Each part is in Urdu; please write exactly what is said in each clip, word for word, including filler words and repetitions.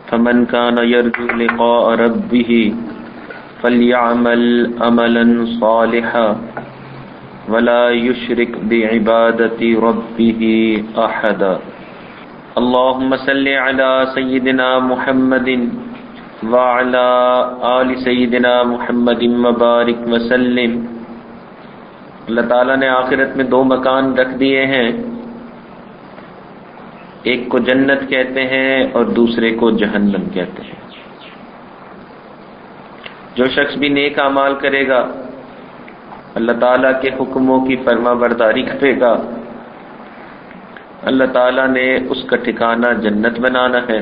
فمن كان يرجو لقاء ربه فليعمل عملا صالحا ولا يشرك بعبادة ربه أحدا اللهم صل على سيدنا محمد وعلى آل سيدنا محمد وبارك وسلم۔ اللہ تعالیٰ نے آخرت میں دو مکان رکھ دیے ہیں، ایک کو جنت کہتے ہیں اور دوسرے کو جہنم کہتے ہیں۔ جو شخص بھی نیک اعمال کرے گا، اللہ تعالیٰ کے حکموں کی فرما برداری کرے گا، اللہ تعالیٰ نے اس کا ٹھکانہ جنت بنانا ہے۔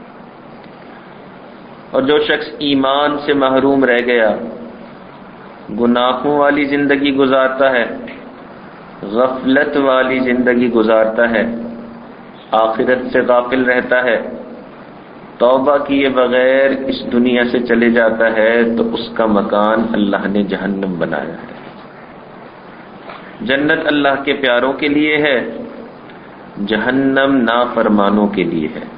اور جو شخص ایمان سے محروم رہ گیا، گناہوں والی زندگی گزارتا ہے، غفلت والی زندگی گزارتا ہے، آخرت سے غافل رہتا ہے، توبہ کیے بغیر اس دنیا سے چلے جاتا ہے، تو اس کا مکان اللہ نے جہنم بنایا ہے۔ جنت اللہ کے پیاروں کے لیے ہے، جہنم نافرمانوں کے لیے ہے۔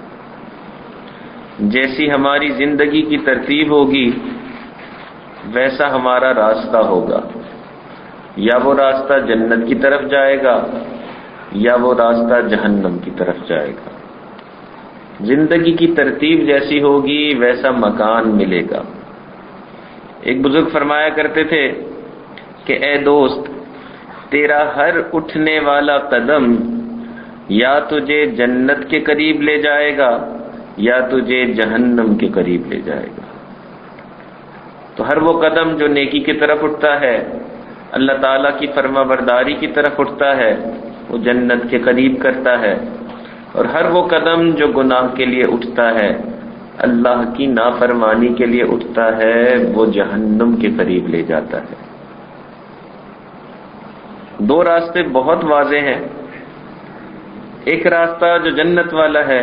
جیسی ہماری زندگی کی ترتیب ہوگی ویسا ہمارا راستہ ہوگا، یا وہ راستہ جنت کی طرف جائے گا یا وہ راستہ جہنم کی طرف جائے گا۔ زندگی کی ترتیب جیسی ہوگی ویسا مکان ملے گا۔ ایک بزرگ فرمایا کرتے تھے کہ اے دوست، تیرا ہر اٹھنے والا قدم یا تجھے جنت کے قریب لے جائے گا یا تجھے جہنم کے قریب لے جائے گا۔ تو ہر وہ قدم جو نیکی کی طرف اٹھتا ہے، اللہ تعالیٰ کی فرما برداری کی طرف اٹھتا ہے، وہ جنت کے قریب کرتا ہے، اور ہر وہ قدم جو گناہ کے لیے اٹھتا ہے، اللہ کی نافرمانی کے لیے اٹھتا ہے، وہ جہنم کے قریب لے جاتا ہے۔ دو راستے بہت واضح ہیں۔ ایک راستہ جو جنت والا ہے،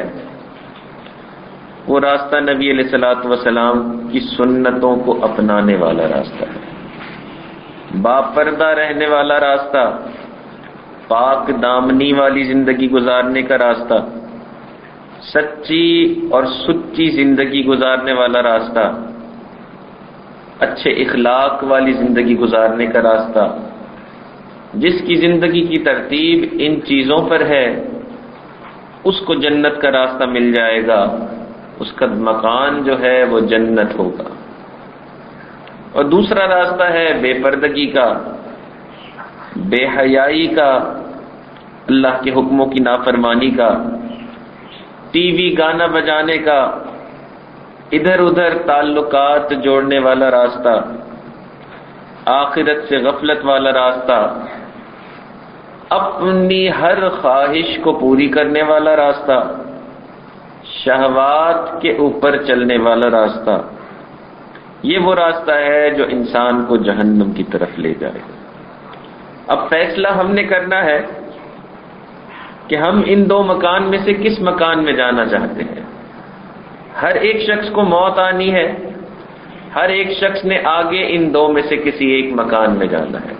وہ راستہ نبی علیہ الصلوۃ والسلام کی سنتوں کو اپنانے والا راستہ ہے، باپردہ رہنے والا راستہ، پاک دامنی والی زندگی گزارنے کا راستہ، سچی اور سچی زندگی گزارنے والا راستہ، اچھے اخلاق والی زندگی گزارنے کا راستہ۔ جس کی زندگی کی ترتیب ان چیزوں پر ہے، اس کو جنت کا راستہ مل جائے گا، اس کا مکان جو ہے وہ جنت ہوگا۔ اور دوسرا راستہ ہے بے پردگی کا، بے حیائی کا، اللہ کے حکموں کی نافرمانی کا، ٹی وی گانا بجانے کا، ادھر ادھر تعلقات جوڑنے والا راستہ، آخرت سے غفلت والا راستہ، اپنی ہر خواہش کو پوری کرنے والا راستہ، شہوات کے اوپر چلنے والا راستہ۔ یہ وہ راستہ ہے جو انسان کو جہنم کی طرف لے جائے گا۔ اب فیصلہ ہم نے کرنا ہے کہ ہم ان دو مکان میں سے کس مکان میں جانا چاہتے ہیں۔ ہر ایک شخص کو موت آنی ہے، ہر ایک شخص نے آگے ان دو میں سے کسی ایک مکان میں جانا ہے۔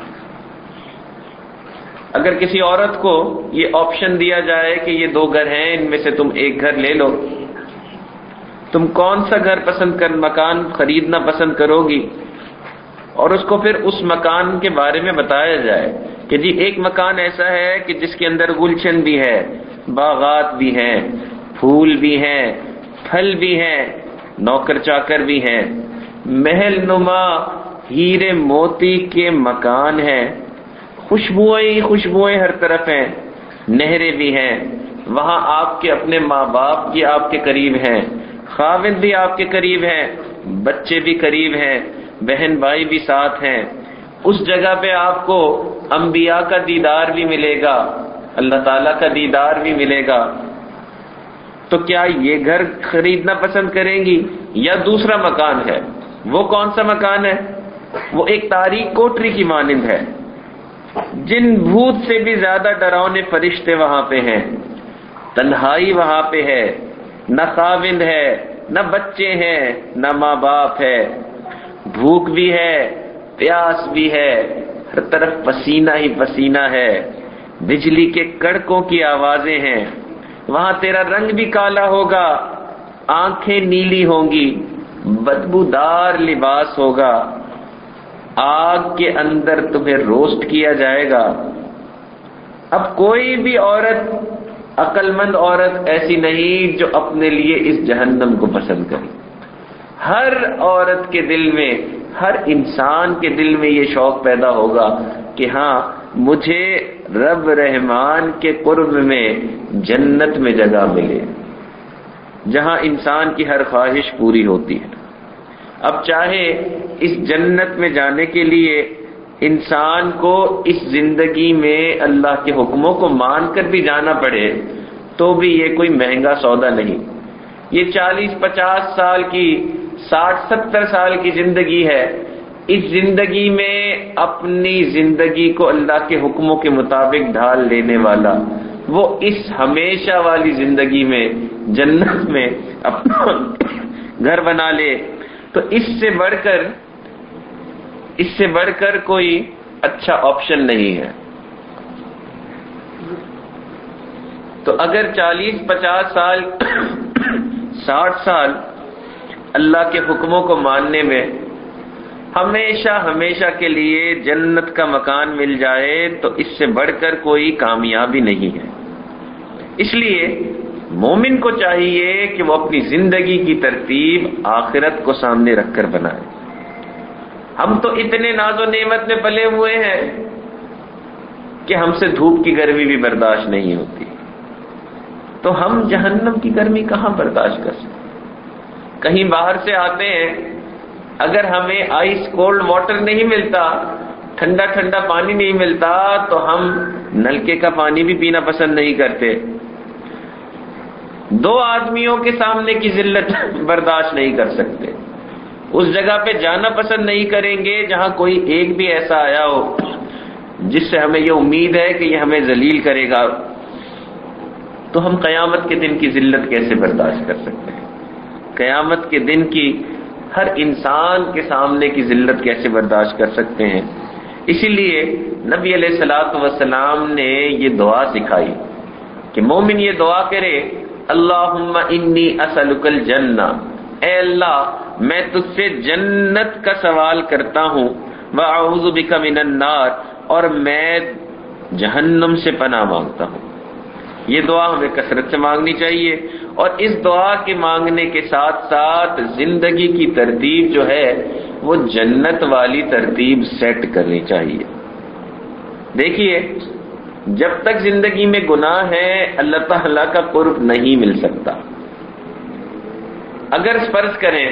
اگر کسی عورت کو یہ آپشن دیا جائے کہ یہ دو گھر ہیں، ان میں سے تم ایک گھر لے لو، تم کون سا گھر پسند کر مکان خریدنا پسند کرو گی، اور اس کو پھر اس مکان کے بارے میں بتایا جائے کہ جی ایک مکان ایسا ہے کہ جس کے اندر گلشن بھی ہے، باغات بھی ہیں، پھول بھی ہیں، پھل بھی ہیں، نوکر چاکر بھی ہیں، محل نما ہیرے موتی کے مکان ہیں، خوشبوئیں خوشبوئیں ہر طرف ہیں، نہریں بھی ہیں، وہاں آپ کے اپنے ماں باپ بھی آپ کے قریب ہیں، خاوند بھی آپ کے قریب ہیں، بچے بھی قریب ہیں، بہن بھائی بھی ساتھ ہیں۔ اس جگہ پہ آپ کو انبیاء کا دیدار بھی ملے گا، اللہ تعالیٰ کا دیدار بھی ملے گا۔ تو کیا یہ گھر خریدنا پسند کریں گی یا دوسرا مکان ہے؟ وہ کون سا مکان ہے؟ وہ ایک تاریک کوٹری کی مانند ہے، جن بھوت سے بھی زیادہ ڈراؤنے فرشتے وہاں پہ ہیں، تنہائی وہاں پہ ہے، نہ خاوند ہے، نہ بچے ہیں، نہ ماں باپ ہے، بھوک بھی ہے، پیاس بھی ہے، ہر طرف پسینہ ہی پسینہ ہے، بجلی کے کڑکوں کی آوازیں ہیں، وہاں تیرا رنگ بھی کالا ہوگا، آنکھیں نیلی ہوں گی، بدبودار لباس ہوگا، آگ کے اندر تمہیں روسٹ کیا جائے گا۔ اب کوئی بھی عورت، عقل مند عورت ایسی نہیں جو اپنے لیے اس جہنم کو پسند کرے۔ ہر عورت کے دل میں، ہر انسان کے دل میں یہ شوق پیدا ہوگا کہ ہاں مجھے رب رحمان کے قرب میں جنت میں جگہ ملے، جہاں انسان کی ہر خواہش پوری ہوتی ہے۔ اب چاہے اس جنت میں جانے کے لیے انسان کو اس زندگی میں اللہ کے حکموں کو مان کر بھی جانا پڑے تو بھی یہ کوئی مہنگا سودا نہیں۔ یہ چالیس پچاس سال کی، ساٹھ ستر سال کی زندگی ہے، اس زندگی میں اپنی زندگی کو اللہ کے حکموں کے مطابق ڈھال لینے والا وہ اس ہمیشہ والی زندگی میں جنت میں اپنا گھر بنا لے تو اس سے بڑھ کر اس سے بڑھ کر کوئی اچھا آپشن نہیں ہے۔ تو اگر چالیس پچاس سال ساٹھ سال اللہ کے حکموں کو ماننے میں ہمیشہ ہمیشہ کے لیے جنت کا مکان مل جائے تو اس سے بڑھ کر کوئی کامیابی نہیں ہے۔ اس لیے مومن کو چاہیے کہ وہ اپنی زندگی کی ترتیب آخرت کو سامنے رکھ کر بنائے۔ ہم تو اتنے ناز و نعمت میں پلے ہوئے ہیں کہ ہم سے دھوپ کی گرمی بھی برداشت نہیں ہوتی، تو ہم جہنم کی گرمی کہاں برداشت کر سکتے؟ کہیں باہر سے آتے ہیں، اگر ہمیں آئس کولڈ واٹر نہیں ملتا، ٹھنڈا ٹھنڈا پانی نہیں ملتا تو ہم نلکے کا پانی بھی پینا پسند نہیں کرتے۔ دو آدمیوں کے سامنے کی ذلت برداشت نہیں کر سکتے، اس جگہ پہ جانا پسند نہیں کریں گے جہاں کوئی ایک بھی ایسا آیا ہو جس سے ہمیں یہ امید ہے کہ یہ ہمیں ذلیل کرے گا، تو ہم قیامت کے دن کی ذلت کیسے برداشت کر سکتے ہیں؟ قیامت کے دن کی ہر انسان کے سامنے کی ذلت کیسے برداشت کر سکتے ہیں؟ اسی لیے نبی علیہ الصلوۃ والسلام نے یہ دعا سکھائی کہ مومن یہ دعا کرے، اللہم انی اسألک الجنہ، اے اللہ میں تجھ سے جنت کا سوال کرتا ہوں، واعوذ بک من النار، اور میں جہنم سے پناہ مانگتا ہوں۔ یہ دعا ہمیں کثرت سے مانگنی چاہیے، اور اس دعا کے مانگنے کے ساتھ ساتھ زندگی کی ترتیب جو ہے وہ جنت والی ترتیب سیٹ کرنی چاہیے۔ دیکھیے، جب تک زندگی میں گناہ ہے اللہ تعالیٰ کا قرب نہیں مل سکتا۔ اگر فرض کریں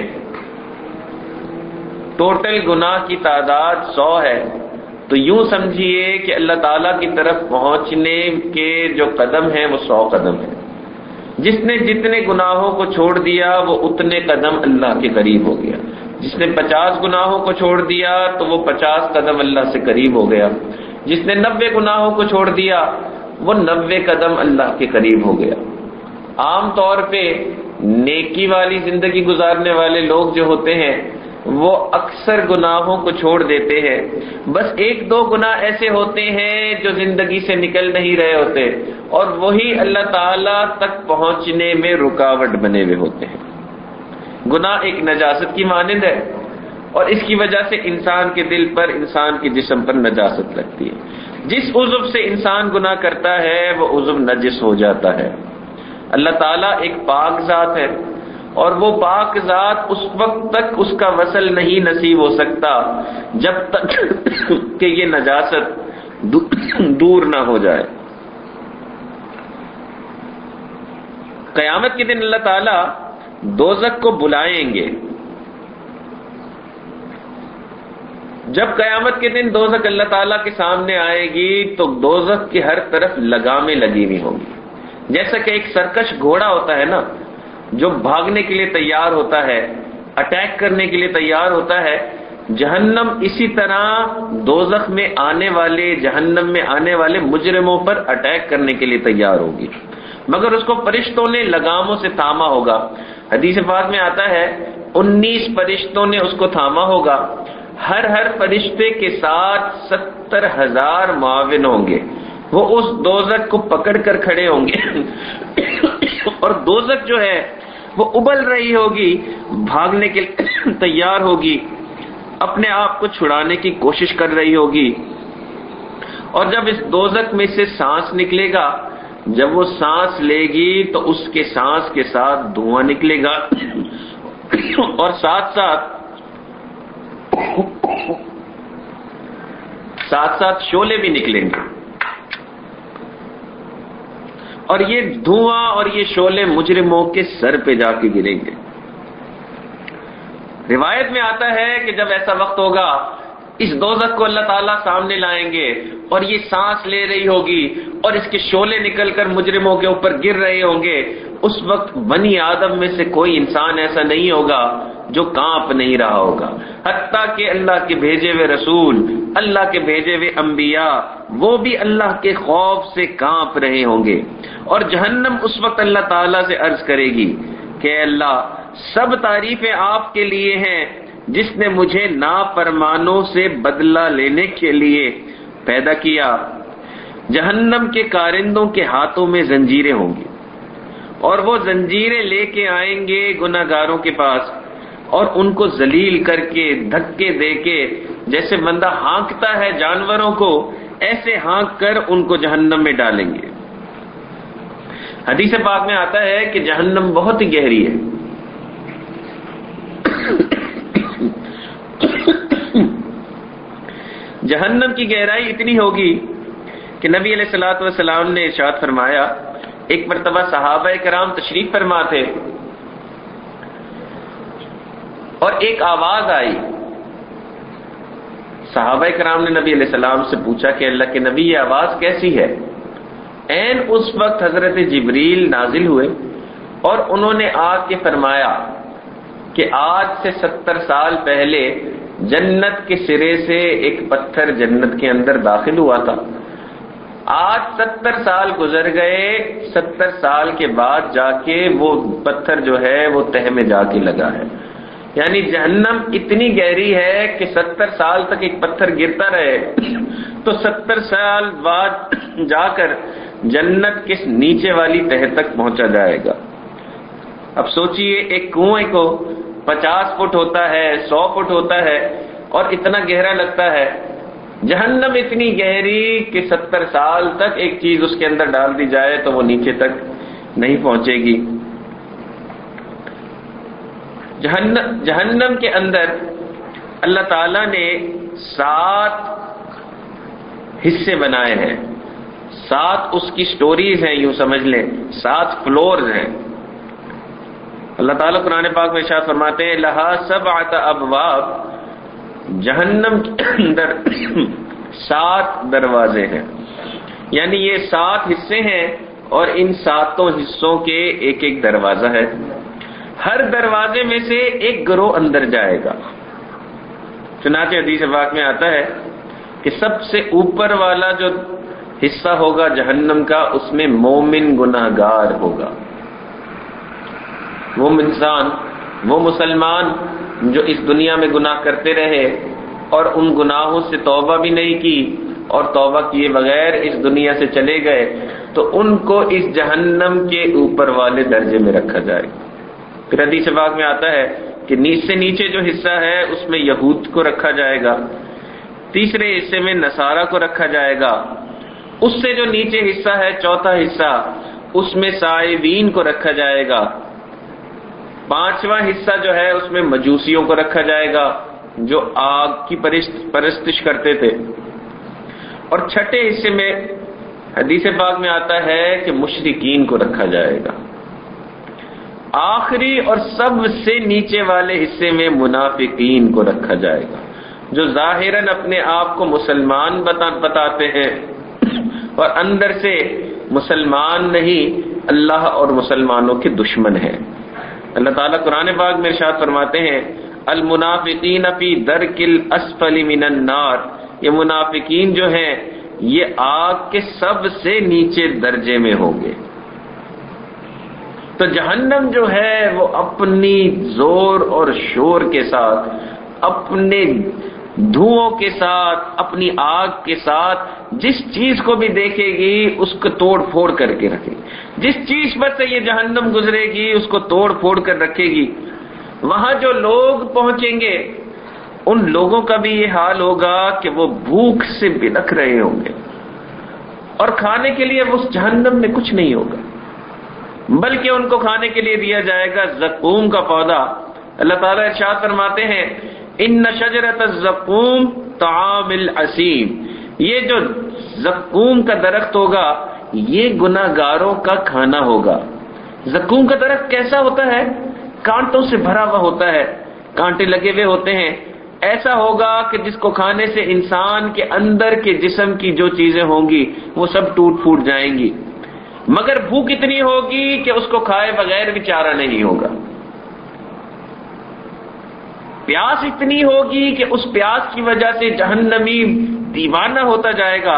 ٹوٹل گناہ کی تعداد سو ہے تو یوں سمجھیے کہ اللہ تعالیٰ کی طرف پہنچنے کے جو قدم ہیں وہ سو قدم ہیں۔ جس نے جتنے گناہوں کو چھوڑ دیا وہ اتنے قدم اللہ کے قریب ہو گیا، جس نے پچاس گناہوں کو چھوڑ دیا تو وہ پچاس قدم اللہ سے قریب ہو گیا، جس نے نبے گناہوں کو چھوڑ دیا وہ نبے قدم اللہ کے قریب ہو گیا۔ عام طور پہ نیکی والی زندگی گزارنے والے لوگ جو ہوتے ہیں وہ اکثر گناہوں کو چھوڑ دیتے ہیں، بس ایک دو گناہ ایسے ہوتے ہیں جو زندگی سے نکل نہیں رہے ہوتے اور وہی اللہ تعالیٰ تک پہنچنے میں رکاوٹ بنے ہوئے ہوتے ہیں۔ گناہ ایک نجاست کی مانند ہے اور اس کی وجہ سے انسان کے دل پر، انسان کے جسم پر نجاست لگتی ہے۔ جس عضو سے انسان گناہ کرتا ہے وہ عضو نجس ہو جاتا ہے۔ اللہ تعالیٰ ایک پاک ذات ہے اور وہ پاک ذات اس وقت تک اس کا وصل نہیں نصیب ہو سکتا جب تک کہ یہ نجاست دور نہ ہو جائے۔ قیامت کے دن اللہ تعالیٰ دوزخ کو بلائیں گے۔ جب قیامت کے دن دوزخ اللہ تعالیٰ کے سامنے آئے گی تو دوزخ کی ہر طرف لگامیں لگی ہوئی ہوں گی، جیسا کہ ایک سرکش گھوڑا ہوتا ہے نا جو بھاگنے کے لیے تیار ہوتا ہے، اٹیک کرنے کے لیے تیار ہوتا ہے، جہنم اسی طرح دوزخ میں آنے والے، جہنم میں آنے والے مجرموں پر اٹیک کرنے کے لیے تیار ہوگی، مگر اس کو فرشتوں نے لگاموں سے تھاما ہوگا۔ حدیث پاک میں آتا ہے انیس فرشتوں نے اس کو تھاما ہوگا، ہر ہر فرشتے کے ساتھ ستر ہزار معاون ہوں گے، وہ اس دوزخ کو پکڑ کر کھڑے ہوں گے اور دوزخ جو ہے وہ ابل رہی ہوگی، بھاگنے کے لیے تیار ہوگی، اپنے آپ کو چھڑانے کی کوشش کر رہی ہوگی، اور جب اس دوزخ میں سے سانس نکلے گا، جب وہ سانس لے گی تو اس کے سانس کے ساتھ دھواں نکلے گا اور ساتھ ساتھ ساتھ ساتھ شعلے بھی نکلیں گے، اور یہ دھواں اور یہ شعلے مجرموں کے سر پہ جا کے گریں گے۔ روایت میں آتا ہے کہ جب ایسا وقت ہوگا، اس دوزخ کو اللہ تعالیٰ سامنے لائیں گے اور یہ سانس لے رہی ہوگی اور اس کے شعلے نکل کر مجرموں کے اوپر گر رہے ہوں گے۔ اس وقت بنی آدم میں سے کوئی انسان ایسا نہیں ہوگا جو کانپ نہیں رہا ہوگا، حتیٰ کہ اللہ کے بھیجے ہوئے رسول، اللہ کے بھیجے ہوئے انبیاء، وہ بھی اللہ کے خوف سے کانپ رہے ہوں گے۔ اور جہنم اس وقت اللہ تعالیٰ سے عرض کرے گی کہ اے اللہ، سب تعریفیں آپ کے لیے ہیں جس نے مجھے نافرمانوں سے بدلہ لینے کے لیے پیدا کیا۔ جہنم کے کارندوں کے ہاتھوں میں زنجیریں ہوں گی، اور وہ زنجیریں لے کے آئیں گے گناہ گاروں کے پاس، اور ان کو ذلیل کر کے، دھکے دے کے، جیسے بندہ ہانکتا ہے جانوروں کو، ایسے ہانک کر ان کو جہنم میں ڈالیں گے۔ حدیث پاک میں آتا ہے کہ جہنم بہت ہی گہری ہے، جہنم کی گہرائی اتنی ہوگی کہ نبی علیہ الصلوۃ والسلام نے ارشاد فرمایا، ایک مرتبہ صحابہ کرام تشریف فرما تھے اور ایک آواز آئی۔ صحابہ کرام نے نبی علیہ السلام سے پوچھا کہ اللہ کے نبی، یہ آواز کیسی ہے؟ عین اس وقت حضرت جبریل نازل ہوئے اور انہوں نے آ کے فرمایا کہ آج سے ستر سال پہلے جنت کے سرے سے ایک پتھر جنت کے اندر داخل ہوا تھا، آج ستر سال گزر گئے، ستر سال کے بعد جا کے وہ پتھر جو ہے وہ تہ میں جا کے لگا ہے۔ یعنی جہنم اتنی گہری ہے کہ ستر سال تک ایک پتھر گرتا رہے تو ستر سال بعد جا کر جنت کے نیچے والی تہ تک پہنچا جائے گا۔ اب سوچئے، ایک کنویں کو پچاس فٹ ہوتا ہے، سو فٹ ہوتا ہے، اور اتنا گہرا لگتا ہے۔ جہنم اتنی گہری کہ ستر سال تک ایک چیز اس کے اندر ڈال دی جائے تو وہ نیچے تک نہیں پہنچے گی۔ جہنم جہنم کے اندر اللہ تعالیٰ نے سات حصے بنائے ہیں، سات اس کی سٹوریز ہیں، یوں سمجھ لیں سات فلورز ہیں۔ اللہ تعالیٰ قرآن پاک میں ارشاد فرماتے ہیں، لہا سبعۃ ابواب، جہنم کے اندر سات دروازے ہیں، یعنی یہ سات حصے ہیں اور ان ساتوں حصوں کے ایک ایک دروازہ ہے۔ ہر دروازے میں سے ایک گروہ اندر جائے گا۔ چنانچہ حدیث پاک میں آتا ہے کہ سب سے اوپر والا جو حصہ ہوگا جہنم کا، اس میں مومن گناہ گار ہوگا، وہ انسان، وہ مسلمان جو اس دنیا میں گناہ کرتے رہے اور ان گناہوں سے توبہ بھی نہیں کی اور توبہ کیے بغیر اس دنیا سے چلے گئے، تو ان کو اس جہنم کے اوپر والے درجے میں رکھا جائے گا۔ پھر حدیث پاک میں آتا ہے کہ نیچے سے نیچے جو حصہ ہے اس میں یہود کو رکھا جائے گا، تیسرے حصے میں نصارہ کو رکھا جائے گا، اس سے جو نیچے حصہ ہے چوتھا حصہ، اس میں سائبین کو رکھا جائے گا، پانچواں حصہ جو ہے اس میں مجوسیوں کو رکھا جائے گا جو آگ کی پرستش کرتے تھے، اور چھٹے حصے میں حدیث پاک میں آتا ہے کہ مشرکین کو رکھا جائے گا۔ آخری اور سب سے نیچے والے حصے میں منافقین کو رکھا جائے گا، جو ظاہراً اپنے آپ کو مسلمان بتاتے ہیں اور اندر سے مسلمان نہیں، اللہ اور مسلمانوں کے دشمن ہیں۔ اللہ تعالیٰ قرآن پاک میں ارشاد فرماتے ہیں، المنافقین فی درک الاسفل من النار، یہ منافقین جو ہیں یہ آگ کے سب سے نیچے درجے میں ہوں گے۔ تو جہنم جو ہے وہ اپنی زور اور شور کے ساتھ، اپنے دھوؤں کے ساتھ، اپنی آگ کے ساتھ جس چیز کو بھی دیکھے گی اس کو توڑ پھوڑ کر کے رکھے گی، جس چیز پر سے یہ جہنم گزرے گی اس کو توڑ پھوڑ کر رکھے گی۔ وہاں جو لوگ پہنچیں گے ان لوگوں کا بھی یہ حال ہوگا کہ وہ بھوک سے بلک رہے ہوں گے اور کھانے کے لیے اس جہنم میں کچھ نہیں ہوگا، بلکہ ان کو کھانے کے لیے دیا جائے گا زقوم کا پودا۔ اللہ تعالیٰ ارشاد فرماتے ہیں ان شجرۃ الزقوم طعام الاسیم، یہ جو زقوم کا درخت ہوگا یہ گناہگاروں کا کھانا ہوگا۔ زقوم کا درخت کیسا ہوتا ہے؟ کانٹوں سے بھرا ہوا ہوتا ہے، کانٹے لگے ہوئے ہوتے ہیں۔ ایسا ہوگا کہ جس کو کھانے سے انسان کے اندر کے جسم کی جو چیزیں ہوں گی وہ سب ٹوٹ پھوٹ جائیں گی، مگر بھوک اتنی ہوگی کہ اس کو کھائے بغیر بھی چارہ نہیں ہوگا، پیاس اتنی ہوگی کہ اس پیاس کی وجہ سے جہنمی دیوانہ ہوتا جائے گا،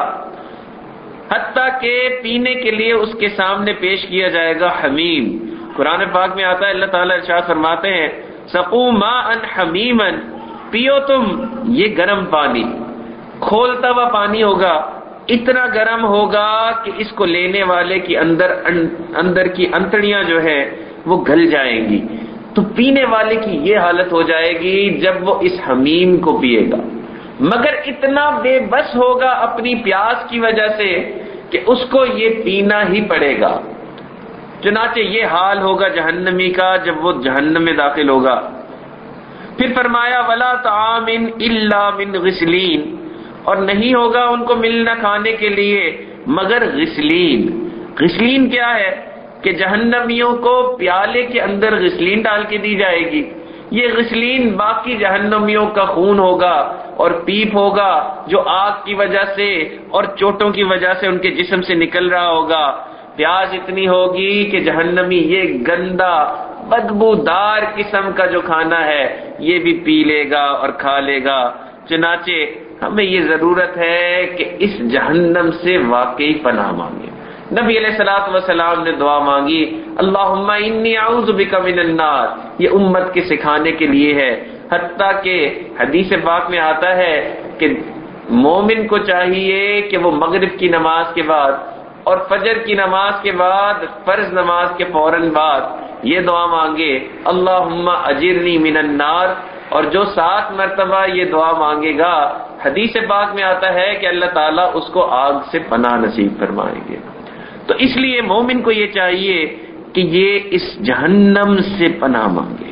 حتیٰ کہ پینے کے لیے اس کے سامنے پیش کیا جائے گا حمیم۔ قرآن پاک میں آتا ہے، اللہ تعالیٰ ارشاد فرماتے ہیں سقوا ماء حمیما، پیو تم یہ گرم پانی، کھولتا ہوا پانی ہوگا، اتنا گرم ہوگا کہ اس کو لینے والے کی اندر اندر کی انتڑیاں جو ہے وہ گل جائیں گی۔ تو پینے والے کی یہ حالت ہو جائے گی جب وہ اس حمیم کو پیے گا، مگر اتنا بے بس ہوگا اپنی پیاس کی وجہ سے کہ اس کو یہ پینا ہی پڑے گا۔ چنانچہ یہ حال ہوگا جہنمی کا جب وہ جہنم میں داخل ہوگا۔ پھر فرمایا ولا طعام الا من غسلین، اور نہیں ہوگا ان کو ملنا کھانے کے لیے مگر غسلین۔ غسلین کیا ہے؟ کہ جہنمیوں کو پیالے کے اندر غسلین ڈال کے دی جائے گی۔ یہ غسلین باقی جہنمیوں کا خون ہوگا اور پیپ ہوگا جو آگ کی وجہ سے اور چوٹوں کی وجہ سے ان کے جسم سے نکل رہا ہوگا۔ پیاس اتنی ہوگی کہ جہنمی یہ گندا بدبودار قسم کا جو کھانا ہے یہ بھی پی لے گا اور کھا لے گا۔ چنانچہ ہمیں یہ ضرورت ہے کہ اس جہنم سے واقعی پناہ مانگے۔ نبی علیہ الصلوۃ والسلام نے دعا مانگی اللہم انی اعوذ بک من النار، یہ امت کے سکھانے کے لیے ہے۔ حتیٰ کہ حدیث پاک میں آتا ہے کہ مومن کو چاہیے کہ وہ مغرب کی نماز کے بعد اور فجر کی نماز کے بعد فرض نماز کے فوراً بعد یہ دعا مانگے اللہم اجرنی من النار، اور جو سات مرتبہ یہ دعا مانگے گا حدیث پاک میں آتا ہے کہ اللہ تعالیٰ اس کو آگ سے پناہ نصیب فرمائیں گے۔ تو اس لیے مومن کو یہ چاہیے کہ یہ اس جہنم سے پناہ مانگے۔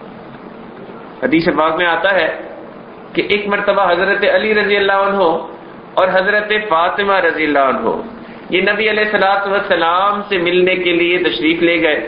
حدیث پاک میں آتا ہے کہ ایک مرتبہ حضرت علی رضی اللہ عنہ اور حضرت فاطمہ رضی اللہ عنہ یہ نبی علیہ الصلوۃ والسلام سے ملنے کے لیے تشریف لے گئے۔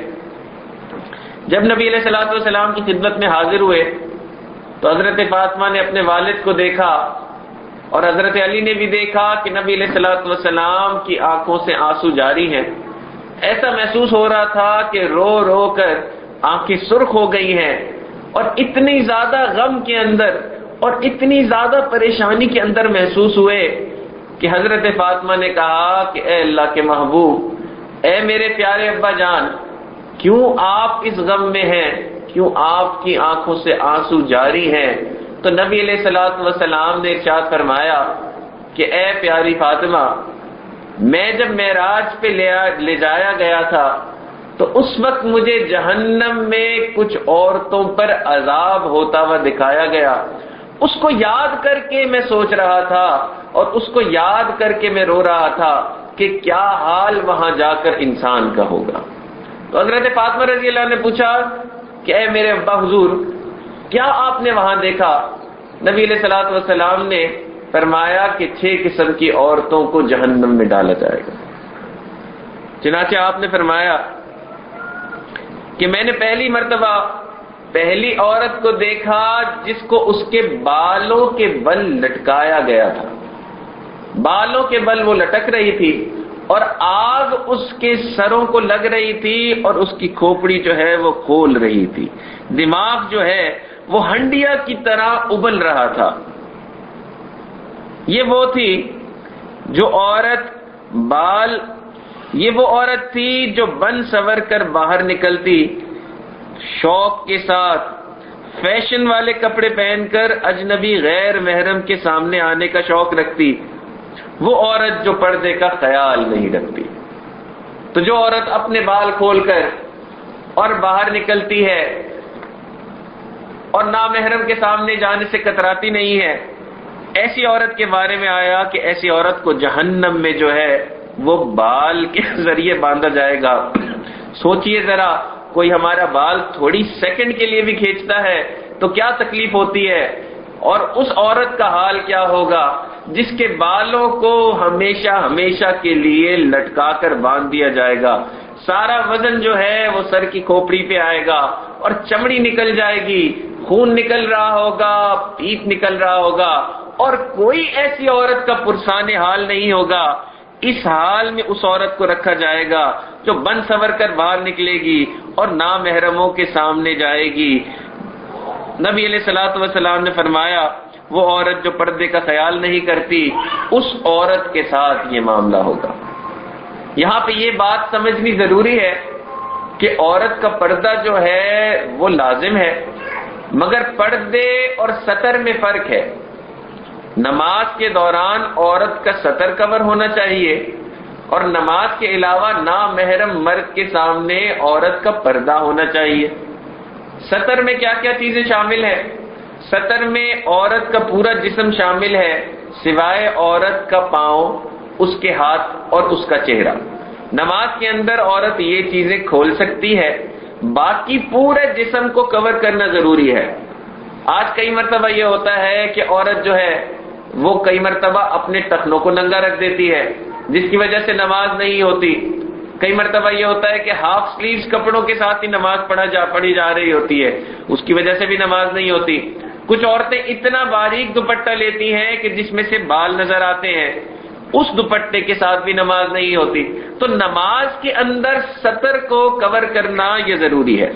جب نبی علیہ الصلوۃ والسلام کی خدمت میں حاضر ہوئے تو حضرت فاطمہ نے اپنے والد کو دیکھا اور حضرت علی نے بھی دیکھا کہ نبی علیہ الصلوۃ والسلام کی آنکھوں سے آنسو جاری ہیں۔ ایسا محسوس ہو رہا تھا کہ رو رو کر آنکھیں سرخ ہو گئی ہیں اور اتنی زیادہ غم کے اندر اور اتنی زیادہ پریشانی کے اندر محسوس ہوئے کہ حضرت فاطمہ نے کہا کہ اے اللہ کے محبوب، اے میرے پیارے ابا جان، کیوں آپ اس غم میں ہیں؟ کیوں آپ کی آنکھوں سے آنسو جاری ہیں؟ تو نبی علیہ الصلوۃ والسلام نے ارشاد فرمایا کہ اے پیاری فاطمہ، میں جب معراج پہ لے جایا گیا تھا تو اس وقت مجھے جہنم میں کچھ عورتوں پر عذاب ہوتا ہوا دکھایا گیا، اس کو یاد کر کے میں سوچ رہا تھا اور اس کو یاد کر کے میں رو رہا تھا کہ کیا حال وہاں جا کر انسان کا ہوگا۔ تو حضرت فاطمہ رضی اللہ عنہ نے پوچھا کہ اے میرے ابا حضور، کیا آپ نے وہاں دیکھا؟ نبی علیہ الصلوۃ والسلام نے فرمایا کہ چھ قسم کی عورتوں کو جہنم میں ڈالا جائے گا۔ چنانچہ آپ نے فرمایا کہ میں نے پہلی مرتبہ پہلی عورت کو دیکھا جس کو اس کے بالوں کے بل لٹکایا گیا تھا، بالوں کے بل وہ لٹک رہی تھی اور آگ اس کے سروں کو لگ رہی تھی اور اس کی کھوپڑی جو ہے وہ کھول رہی تھی، دماغ جو ہے وہ ہنڈیا کی طرح ابل رہا تھا۔ یہ وہ تھی جو عورت بال یہ وہ عورت تھی جو بن سور کر باہر نکلتی، شوق کے ساتھ فیشن والے کپڑے پہن کر اجنبی غیر محرم کے سامنے آنے کا شوق رکھتی، وہ عورت جو پردے کا خیال نہیں رکھتی۔ تو جو عورت اپنے بال کھول کر اور باہر نکلتی ہے اور نامحرم کے سامنے جانے سے کتراتی نہیں ہے، ایسی عورت کے بارے میں آیا کہ ایسی عورت کو جہنم میں جو ہے وہ بال کے ذریعے باندھا جائے گا۔ سوچئے ذرا، کوئی ہمارا بال تھوڑی سیکنڈ کے لیے بھی کھینچتا ہے تو کیا تکلیف ہوتی ہے، اور اس عورت کا حال کیا ہوگا جس کے بالوں کو ہمیشہ ہمیشہ کے لیے لٹکا کر باندھ دیا جائے گا۔ سارا وزن جو ہے وہ سر کی کھوپڑی پہ آئے گا اور چمڑی نکل جائے گی، خون نکل رہا ہوگا، پیپ نکل رہا ہوگا، اور کوئی ایسی عورت کا پرسان حال نہیں ہوگا۔ اس حال میں اس عورت کو رکھا جائے گا جو بن سنور کر باہر نکلے گی اور نامحرموں کے سامنے جائے گی۔ نبی علیہ الصلوۃ والسلام نے فرمایا وہ عورت جو پردے کا خیال نہیں کرتی، اس عورت کے ساتھ یہ معاملہ ہوگا۔ یہاں پہ یہ بات سمجھنی ضروری ہے کہ عورت کا پردہ جو ہے وہ لازم ہے، مگر پردے اور ستر میں فرق ہے۔ نماز کے دوران عورت کا ستر کور ہونا چاہیے، اور نماز کے علاوہ نامحرم مرد کے سامنے عورت کا پردہ ہونا چاہیے۔ ستر میں کیا کیا چیزیں شامل ہیں؟ ستر میں عورت کا پورا جسم شامل ہے سوائے عورت کا پاؤں، اس کے ہاتھ اور اس کا چہرہ۔ نماز کے اندر عورت یہ چیزیں کھول سکتی ہے، باقی پورے جسم کو کور کرنا ضروری ہے۔ آج کئی مرتبہ یہ ہوتا ہے کہ عورت جو ہے وہ کئی مرتبہ اپنے ٹخنوں کو ننگا رکھ دیتی ہے، جس کی وجہ سے نماز نہیں ہوتی۔ کئی مرتبہ یہ ہوتا ہے کہ ہاف سلیوز کپڑوں کے ساتھ ہی نماز پڑھا جا پڑھی جا رہی ہوتی ہے، اس کی وجہ سے بھی نماز نہیں ہوتی۔ کچھ عورتیں اتنا باریک دوپٹہ لیتی ہیں کہ جس میں سے بال نظر آتے ہیں، اس دوپٹے کے ساتھ بھی نماز نہیں ہوتی۔ تو نماز کے اندر ستر کو کور کرنا یہ ضروری ہے۔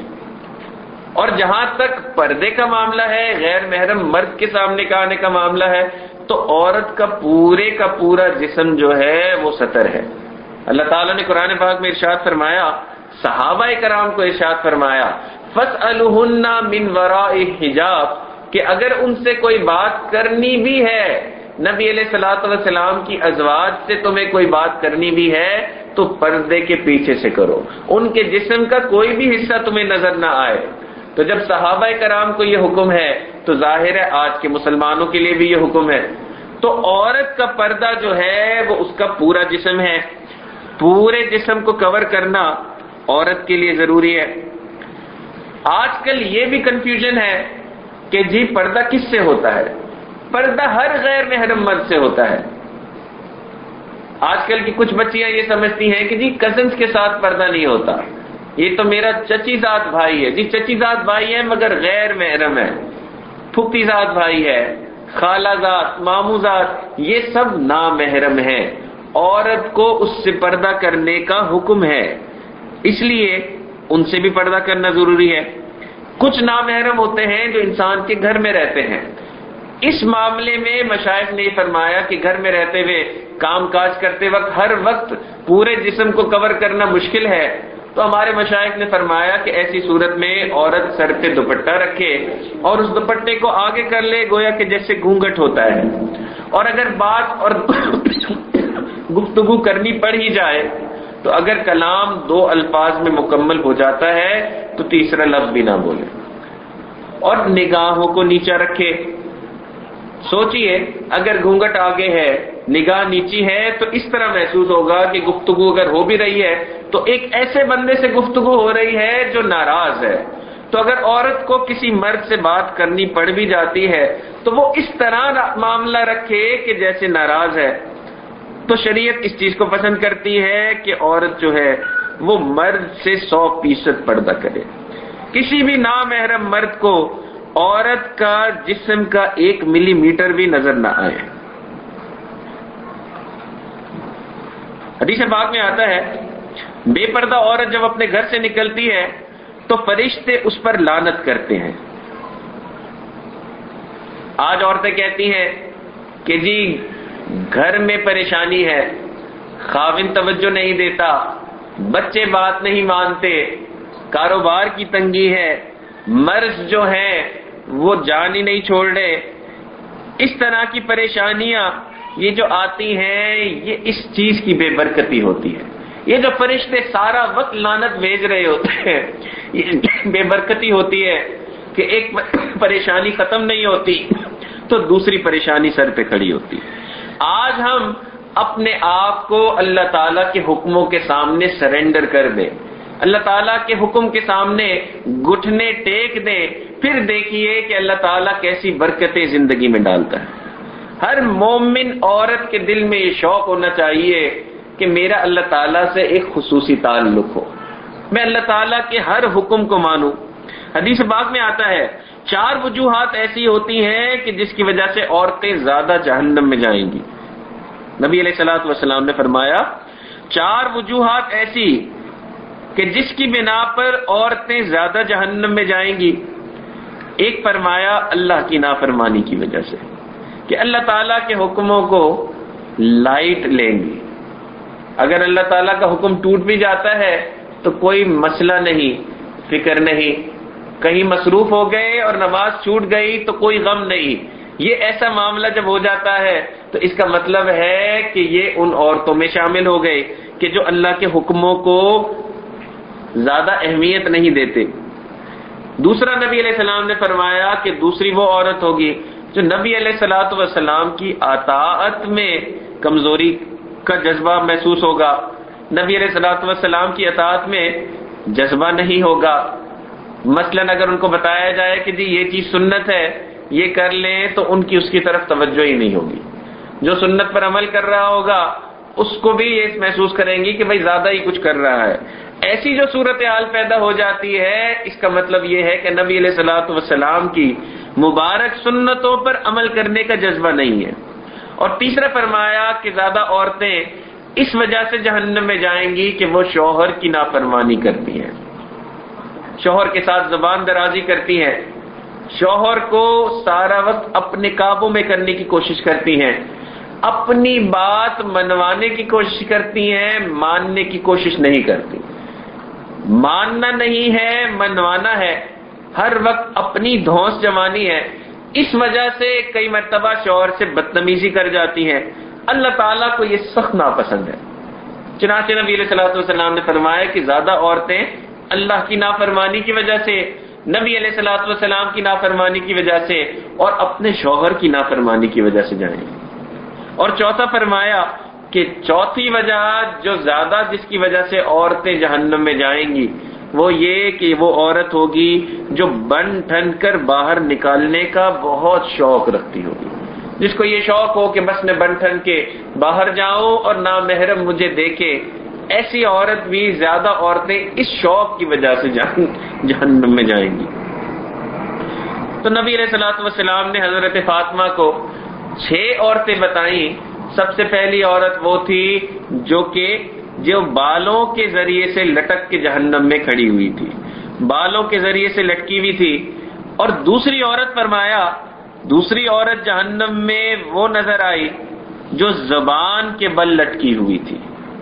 اور جہاں تک پردے کا معاملہ ہے، غیر محرم مرد کے سامنے کا آنے کا معاملہ ہے، تو عورت کا پورے کا پورا جسم جو ہے وہ ستر ہے۔ اللہ تعالیٰ نے قرآن پاک میں ارشاد فرمایا، صحابہ کرام کو ارشاد فرمایا، فَاسْأَلُهُنَّ مِنْ وَرَاءِ حِجَابٍ، کہ اگر ان سے کوئی بات کرنی بھی ہے، نبی علیہ الصلوۃ والسلام کی ازواج سے تمہیں کوئی بات کرنی بھی ہے تو پردے کے پیچھے سے کرو، ان کے جسم کا کوئی بھی حصہ تمہیں نظر نہ آئے۔ تو جب صحابہ کرام کو یہ حکم ہے تو ظاہر ہے آج کے مسلمانوں کے لیے بھی یہ حکم ہے۔ تو عورت کا پردہ جو ہے وہ اس کا پورا جسم ہے، پورے جسم کو کور کرنا عورت کے لیے ضروری ہے۔ آج کل یہ بھی کنفیوژن ہے کہ جی پردہ کس سے ہوتا ہے؟ پردہ ہر غیر محرم مرد سے ہوتا ہے۔ آج کل کی کچھ بچیاں یہ سمجھتی ہیں کہ جی کزنز کے ساتھ پردہ نہیں ہوتا، یہ تو میرا چچی زاد بھائی ہے۔ جی چچی زاد بھائی ہے مگر غیر محرم ہے، پھوپھی زاد بھائی ہے، خالہ زاد، ماموں زاد، یہ سب نامحرم ہیں۔ عورت کو اس سے پردہ کرنے کا حکم ہے، اس لیے ان سے بھی پردہ کرنا ضروری ہے۔ کچھ نامحرم ہوتے ہیں جو انسان کے گھر میں رہتے ہیں، اس معاملے میں مشائخ نے فرمایا کہ گھر میں رہتے ہوئے کام کاج کرتے وقت ہر وقت پورے جسم کو کور کرنا مشکل ہے، تو ہمارے مشائخ نے فرمایا کہ ایسی صورت میں عورت سر پہ دوپٹہ رکھے اور اس دوپٹے کو آگے کر لے گویا کہ جیسے گھونگھٹ ہوتا ہے، اور اگر بات اور گفتگو کرنی پڑ ہی جائے تو اگر کلام دو الفاظ میں مکمل ہو جاتا ہے تو تیسرا لفظ بھی نہ بولے، اور نگاہوں کو نیچا رکھے۔ سوچئے اگر گھونگھٹ آگے ہے، نگاہ نیچی ہے، تو اس طرح محسوس ہوگا کہ گفتگو اگر ہو بھی رہی ہے تو ایک ایسے بندے سے گفتگو ہو رہی ہے جو ناراض ہے۔ تو اگر عورت کو کسی مرد سے بات کرنی پڑ بھی جاتی ہے تو وہ اس طرح معاملہ رکھے کہ جیسے ناراض ہے۔ تو شریعت اس چیز کو پسند کرتی ہے کہ عورت جو ہے وہ مرد سے سو فیصد پردہ کرے، کسی بھی نامحرم مرد کو عورت کا جسم کا ایک ملی میٹر بھی نظر نہ آئے۔ حدیث پاک میں آتا ہے بے پردہ عورت جب اپنے گھر سے نکلتی ہے تو فرشتے اس پر لعنت کرتے ہیں۔ آج عورتیں کہتی ہیں کہ جی گھر میں پریشانی ہے، خاوند توجہ نہیں دیتا، بچے بات نہیں مانتے، کاروبار کی تنگی ہے، مرض جو ہیں وہ جان ہی نہیں چھوڑ رہے. اس طرح کی پریشانیاں یہ جو آتی ہیں یہ اس چیز کی بے برکتی ہوتی ہے. یہ جو فرشتے سارا وقت لعنت بھیج رہے ہوتے ہیں یہ بے برکتی ہوتی ہے کہ ایک پریشانی ختم نہیں ہوتی تو دوسری پریشانی سر پہ کھڑی ہوتی. آج ہم اپنے آپ کو اللہ تعالیٰ کے حکموں کے سامنے سرنڈر کر دیں, اللہ تعالیٰ کے حکم کے سامنے گھٹنے ٹیک دیں, پھر دیکھیے کہ اللہ تعالیٰ کیسی برکتیں زندگی میں ڈالتا ہے. ہر مومن عورت کے دل میں یہ شوق ہونا چاہیے کہ میرا اللہ تعالیٰ سے ایک خصوصی تعلق ہو, میں اللہ تعالیٰ کے ہر حکم کو مانوں. حدیث پاک میں آتا ہے چار وجوہات ایسی ہوتی ہیں کہ جس کی وجہ سے عورتیں زیادہ جہنم میں جائیں گی. نبی علیہ الصلوۃ والسلام نے فرمایا چار وجوہات ایسی کہ جس کی بنا پر عورتیں زیادہ جہنم میں جائیں گی. ایک فرمایا اللہ کی نافرمانی کی وجہ سے, کہ اللہ تعالیٰ کے حکموں کو لائٹ لیں گی. اگر اللہ تعالیٰ کا حکم ٹوٹ بھی جاتا ہے تو کوئی مسئلہ نہیں, فکر نہیں, کہیں مصروف ہو گئے اور نماز چھوٹ گئی تو کوئی غم نہیں. یہ ایسا معاملہ جب ہو جاتا ہے تو اس کا مطلب ہے کہ یہ ان عورتوں میں شامل ہو گئے کہ جو اللہ کے حکموں کو زیادہ اہمیت نہیں دیتے. دوسرا نبی علیہ السلام نے فرمایا کہ دوسری وہ عورت ہوگی جو نبی علیہ الصلوۃ والسلام کی اطاعت میں کمزوری کا جذبہ محسوس ہوگا, نبی علیہ الصلوۃ والسلام کی اطاعت میں جذبہ نہیں ہوگا. مثلاً اگر ان کو بتایا جائے کہ جی یہ چیز سنت ہے یہ کر لیں تو ان کی اس کی طرف توجہ ہی نہیں ہوگی. جو سنت پر عمل کر رہا ہوگا اس کو بھی یہ محسوس کریں گی کہ بھائی زیادہ ہی کچھ کر رہا ہے. ایسی جو صورتحال پیدا ہو جاتی ہے اس کا مطلب یہ ہے کہ نبی علیہ الصلوۃ والسلام کی مبارک سنتوں پر عمل کرنے کا جذبہ نہیں ہے. اور تیسرا فرمایا کہ زیادہ عورتیں اس وجہ سے جہنم میں جائیں گی کہ وہ شوہر کی نافرمانی کرتی ہیں, شوہر کے ساتھ زبان درازی کرتی ہیں, شوہر کو سارا وقت اپنے قابو میں کرنے کی کوشش کرتی ہیں, اپنی بات منوانے کی کوشش کرتی ہیں, ماننے کی کوشش نہیں کرتی. ماننا نہیں ہے منوانا ہے, ہر وقت اپنی دھونس جمانی ہے. اس وجہ سے کئی مرتبہ شوہر سے بدتمیزی کر جاتی ہیں. اللہ تعالیٰ کو یہ سخت ناپسند ہے. چنانچہ نبی علیہ الصلوۃ والسلام نے فرمایا کہ زیادہ عورتیں اللہ کی نافرمانی کی وجہ سے, نبی علیہ الصلوۃ والسلام کی نافرمانی کی وجہ سے اور اپنے شوہر کی نافرمانی کی وجہ سے جائیں گی. اور چوتھا فرمایا کہ چوتھی وجہ جو زیادہ جس کی وجہ سے عورتیں جہنم میں جائیں گی وہ یہ کہ وہ عورت ہوگی جو بن ٹھن کر باہر نکالنے کا بہت شوق رکھتی ہوگی, جس کو یہ شوق ہو کہ بس میں بن ٹھن کے باہر جاؤں اور نامحرم مجھے دیکھے. ایسی عورت بھی زیادہ عورتیں اس شوق کی وجہ سے جہنم میں جائیں گی. تو نبی علیہ الصلوۃ والسلام نے حضرت فاطمہ کو چھ عورتیں بتائیں. سب سے پہلی عورت وہ تھی جو کہ جو بالوں کے ذریعے سے لٹک کے جہنم میں کھڑی ہوئی تھی, بالوں کے ذریعے سے لٹکی ہوئی تھی. اور دوسری عورت فرمایا دوسری عورت جہنم میں وہ نظر آئی جو زبان کے بل لٹکی ہوئی تھی,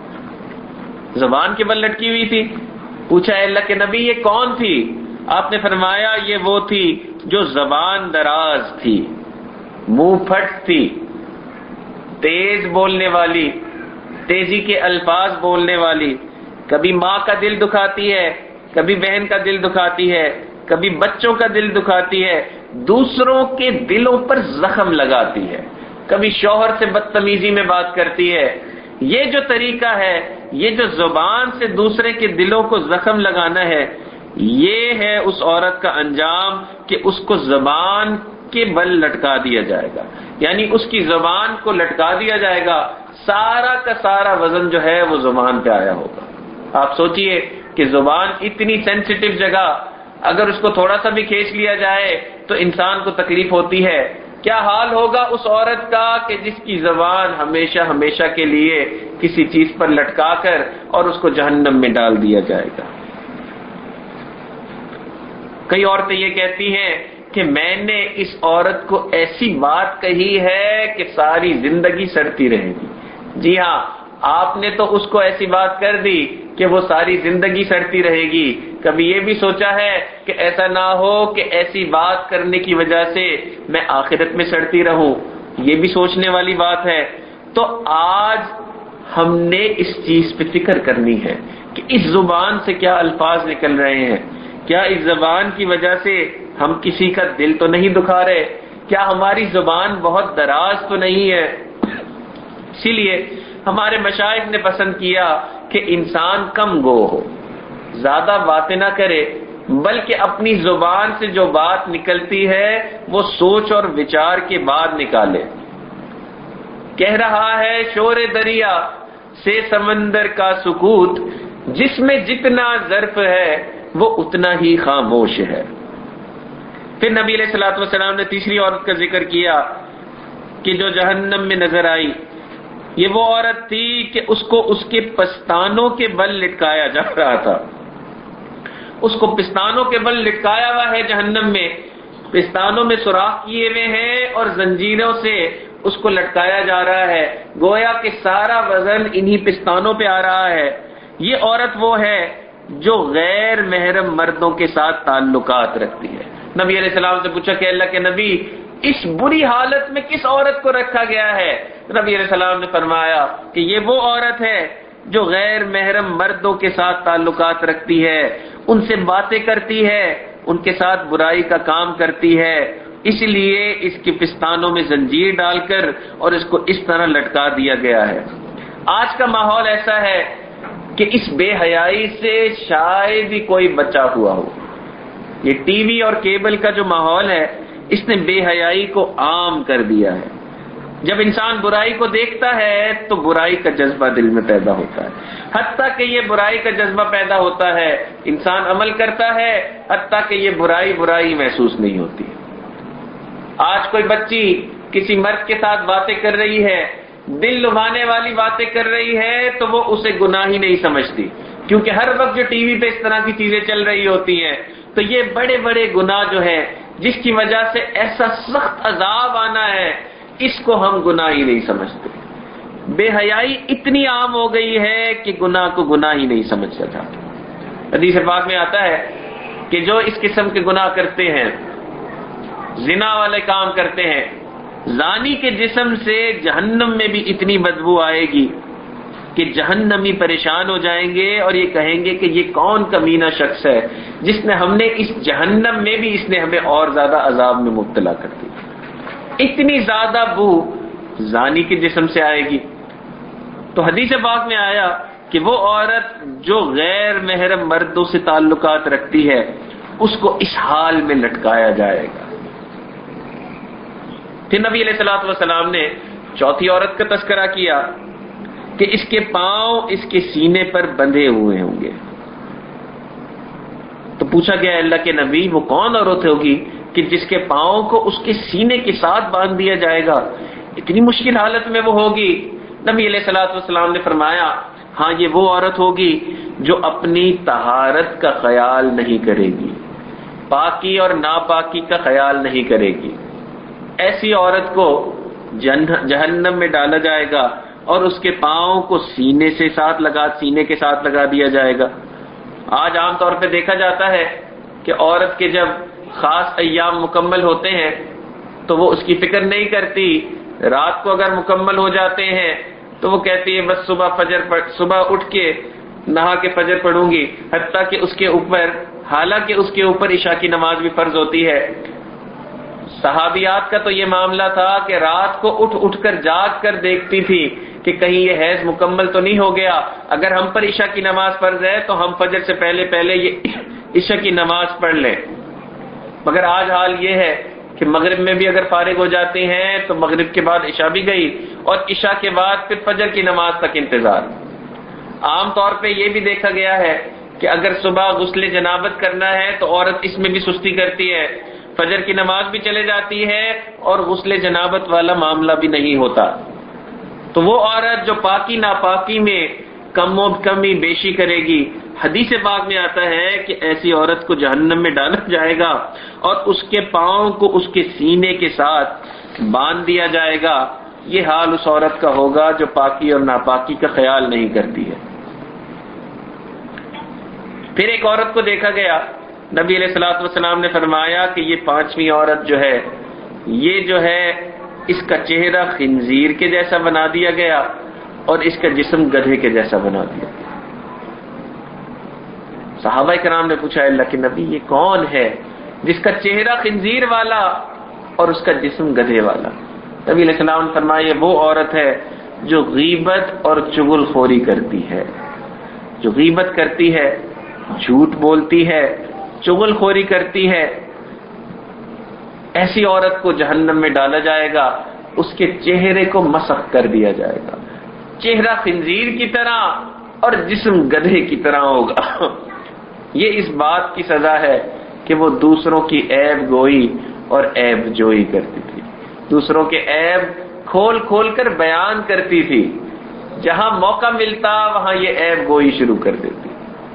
زبان کے بل لٹکی ہوئی تھی. پوچھا اے اللہ کے نبی یہ کون تھی؟ آپ نے فرمایا یہ وہ تھی جو زبان دراز تھی, منہ پھٹ تھی, تیز بولنے والی, تیزی کے الفاظ بولنے والی, کبھی ماں کا دل دکھاتی ہے, کبھی بہن کا دل دکھاتی ہے, کبھی بچوں کا دل دکھاتی ہے, دوسروں کے دلوں پر زخم لگاتی ہے, کبھی شوہر سے بدتمیزی میں بات کرتی ہے. یہ جو طریقہ ہے, یہ جو زبان سے دوسرے کے دلوں کو زخم لگانا ہے, یہ ہے اس عورت کا انجام کہ اس کو زبان کے بل لٹکا دیا جائے گا, یعنی اس کی زبان کو لٹکا دیا جائے گا. سارا کا سارا وزن جو ہے وہ زبان پہ آیا ہوگا. آپ سوچئے کہ زبان اتنی سینسیٹیو جگہ, اگر اس کو تھوڑا سا بھی کھینچ لیا جائے تو انسان کو تکلیف ہوتی ہے. کیا حال ہوگا اس عورت کا کہ جس کی زبان ہمیشہ ہمیشہ کے لیے کسی چیز پر لٹکا کر اور اس کو جہنم میں ڈال دیا جائے گا. کئی عورتیں یہ کہتی ہیں کہ میں نے اس عورت کو ایسی بات کہی ہے کہ ساری زندگی سڑتی رہے گی. جی ہاں, آپ نے تو اس کو ایسی بات کر دی کہ وہ ساری زندگی سڑتی رہے گی. کبھی یہ بھی سوچا ہے کہ ایسا نہ ہو کہ ایسی بات کرنے کی وجہ سے میں آخرت میں سڑتی رہوں؟ یہ بھی سوچنے والی بات ہے۔ تو آج ہم نے اس چیز پہ فکر کرنی ہے کہ اس زبان سے کیا الفاظ نکل رہے ہیں، کیا اس زبان کی وجہ سے ہم کسی کا دل تو نہیں دکھا رہے، کیا ہماری زبان بہت دراز تو نہیں ہے۔ اسی لیے ہمارے مشائخ نے پسند کیا کہ انسان کم گو ہو، زیادہ باتیں نہ کرے، بلکہ اپنی زبان سے جو بات نکلتی ہے وہ سوچ اور وچار کے بعد نکالے۔ کہہ رہا ہے شور دریا سے سمندر کا سکوت، جس میں جتنا ظرف ہے وہ اتنا ہی خاموش ہے۔ پھر نبی علیہ الصلوۃ والسلام نے تیسری عورت کا ذکر کیا کہ جو جہنم میں نظر آئی، یہ وہ عورت تھی کہ اس کو اس کے پستانوں کے بل لٹکایا جا رہا تھا۔ اس کو پستانوں کے بل لٹکایا ہوا ہے جہنم میں، پستانوں میں سوراخ کیے ہوئے ہیں اور زنجیروں سے اس کو لٹکایا جا رہا ہے، گویا کہ سارا وزن انہی پستانوں پہ آ رہا ہے۔ یہ عورت وہ ہے جو غیر محرم مردوں کے ساتھ تعلقات رکھتی ہے۔ نبی علیہ السلام سے پوچھا کہ اللہ کے نبی، اس بری حالت میں کس عورت کو رکھا گیا ہے؟ نبی علیہ السلام نے فرمایا کہ یہ وہ عورت ہے جو غیر محرم مردوں کے ساتھ تعلقات رکھتی ہے، ان سے باتیں کرتی ہے، ان کے ساتھ برائی کا کام کرتی ہے، اس لیے اس کے پستانوں میں زنجیر ڈال کر اور اس کو اس طرح لٹکا دیا گیا ہے۔ آج کا ماحول ایسا ہے کہ اس بے حیائی سے شاید ہی کوئی بچا ہوا ہو۔ یہ ٹی وی اور کیبل کا جو ماحول ہے، اس نے بے حیائی کو عام کر دیا ہے۔ جب انسان برائی کو دیکھتا ہے تو برائی کا جذبہ دل میں پیدا ہوتا ہے، حتیٰ کہ یہ برائی کا جذبہ پیدا ہوتا ہے، انسان عمل کرتا ہے، حتیٰ کہ یہ برائی برائی محسوس نہیں ہوتی۔ آج کوئی بچی کسی مرد کے ساتھ باتیں کر رہی ہے، دل لبھانے والی باتیں کر رہی ہے، تو وہ اسے گناہ ہی نہیں سمجھتی، کیونکہ ہر وقت جو ٹی وی پہ اس طرح کی چیزیں چل رہی ہوتی ہیں۔ تو یہ بڑے بڑے گناہ جو ہیں جس کی وجہ سے ایسا سخت عذاب آنا ہے، اس کو ہم گناہ ہی نہیں سمجھتے۔ بے حیائی اتنی عام ہو گئی ہے کہ گناہ کو گناہ ہی نہیں سمجھا جاتا۔ حدیث پاک میں آتا ہے کہ جو اس قسم کے گناہ کرتے ہیں، زنا والے کام کرتے ہیں، زانی کے جسم سے جہنم میں بھی اتنی بدبو آئے گی کہ جہنمی پریشان ہو جائیں گے اور یہ کہیں گے کہ یہ کون کمینہ شخص ہے جس نے ہم نے اس جہنم میں بھی اس نے ہمیں اور زیادہ عذاب میں مبتلا کر دیا۔ اتنی زیادہ بو زانی کے جسم سے آئے گی۔ تو حدیث پاک میں آیا کہ وہ عورت جو غیر محرم مردوں سے تعلقات رکھتی ہے، اس کو اس حال میں لٹکایا جائے گا۔ پھر نبی علیہ الصلوۃ والسلام نے چوتھی عورت کا تذکرہ کیا کہ اس کے پاؤں اس کے سینے پر بندھے ہوئے ہوں گے۔ تو پوچھا گیا اللہ کے نبی وہ کون عورت ہوگی کہ جس کے پاؤں کو اس کے سینے کے ساتھ باندھ دیا جائے گا؟ اتنی مشکل حالت میں وہ ہوگی۔ نبی علیہ الصلوۃ والسلام نے فرمایا ہاں یہ وہ عورت ہوگی جو اپنی طہارت کا خیال نہیں کرے گی، پاکی اور ناپاکی کا خیال نہیں کرے گی۔ ایسی عورت کو جہنم میں ڈالا جائے گا اور اس کے پاؤں کو سینے سے ساتھ لگا سینے کے ساتھ لگا دیا جائے گا۔ آج عام طور پہ دیکھا جاتا ہے کہ عورت کے جب خاص ایام مکمل ہوتے ہیں تو وہ اس کی فکر نہیں کرتی، رات کو اگر مکمل ہو جاتے ہیں تو وہ کہتی ہے بس صبح فجر پڑھ صبح اٹھ کے نہا کے فجر پڑھوں گی، حتیٰ کہ اس کے اوپر حالانکہ اس کے اوپر عشاء کی نماز بھی فرض ہوتی ہے۔ صحابیات کا تو یہ معاملہ تھا کہ رات کو اٹھ اٹھ کر جاگ کر دیکھتی تھی کہ کہیں یہ حیض مکمل تو نہیں ہو گیا، اگر ہم پر عشاء کی نماز فرض ہے تو ہم فجر سے پہلے پہلے یہ عشاء کی نماز پڑھ لیں۔ مگر آج حال یہ ہے کہ مغرب میں بھی اگر فارغ ہو جاتے ہیں تو مغرب کے بعد عشاء بھی گئی اور عشاء کے بعد پھر فجر کی نماز تک انتظار۔ عام طور پہ یہ بھی دیکھا گیا ہے کہ اگر صبح غسل جنابت کرنا ہے تو عورت اس میں بھی سستی کرتی ہے، فجر کی نماز بھی چلے جاتی ہے اور غسل جنابت والا معاملہ بھی نہیں ہوتا۔ تو وہ عورت جو پاکی ناپاکی میں کم و کمی بیشی کرے گی، حدیث پاک میں آتا ہے کہ ایسی عورت کو جہنم میں ڈالا جائے گا اور اس کے پاؤں کو اس کے سینے کے ساتھ باندھ دیا جائے گا۔ یہ حال اس عورت کا ہوگا جو پاکی اور ناپاکی کا خیال نہیں کرتی ہے۔ پھر ایک عورت کو دیکھا گیا، نبی علیہ الصلوۃ والسلام نے فرمایا کہ یہ پانچویں عورت جو ہے یہ جو ہے اس کا چہرہ خنزیر کے جیسا بنا دیا گیا اور اس کا جسم گدھے کے جیسا بنا دیا گیا۔ صحابہ کرام نے پوچھا اللہ کے نبی یہ کون ہے جس کا چہرہ خنزیر والا اور اس کا جسم گدھے والا؟ نبی علیہ السلام نے فرمایا وہ عورت ہے جو غیبت اور چغل خوری کرتی ہے، جو غیبت کرتی ہے، جھوٹ بولتی ہے، چغل خوری کرتی ہے، ایسی عورت کو جہنم میں ڈالا جائے گا، اس کے چہرے کو مسخ کر دیا جائے گا، چہرہ خنزیر کی طرح اور جسم گدھے کی طرح ہوگا۔ یہ اس بات کی سزا ہے کہ وہ دوسروں کی عیب گوئی اور عیب جوئی کرتی تھی، دوسروں کے عیب کھول کھول کر بیان کرتی تھی، جہاں موقع ملتا وہاں یہ عیب گوئی شروع کر دیتی،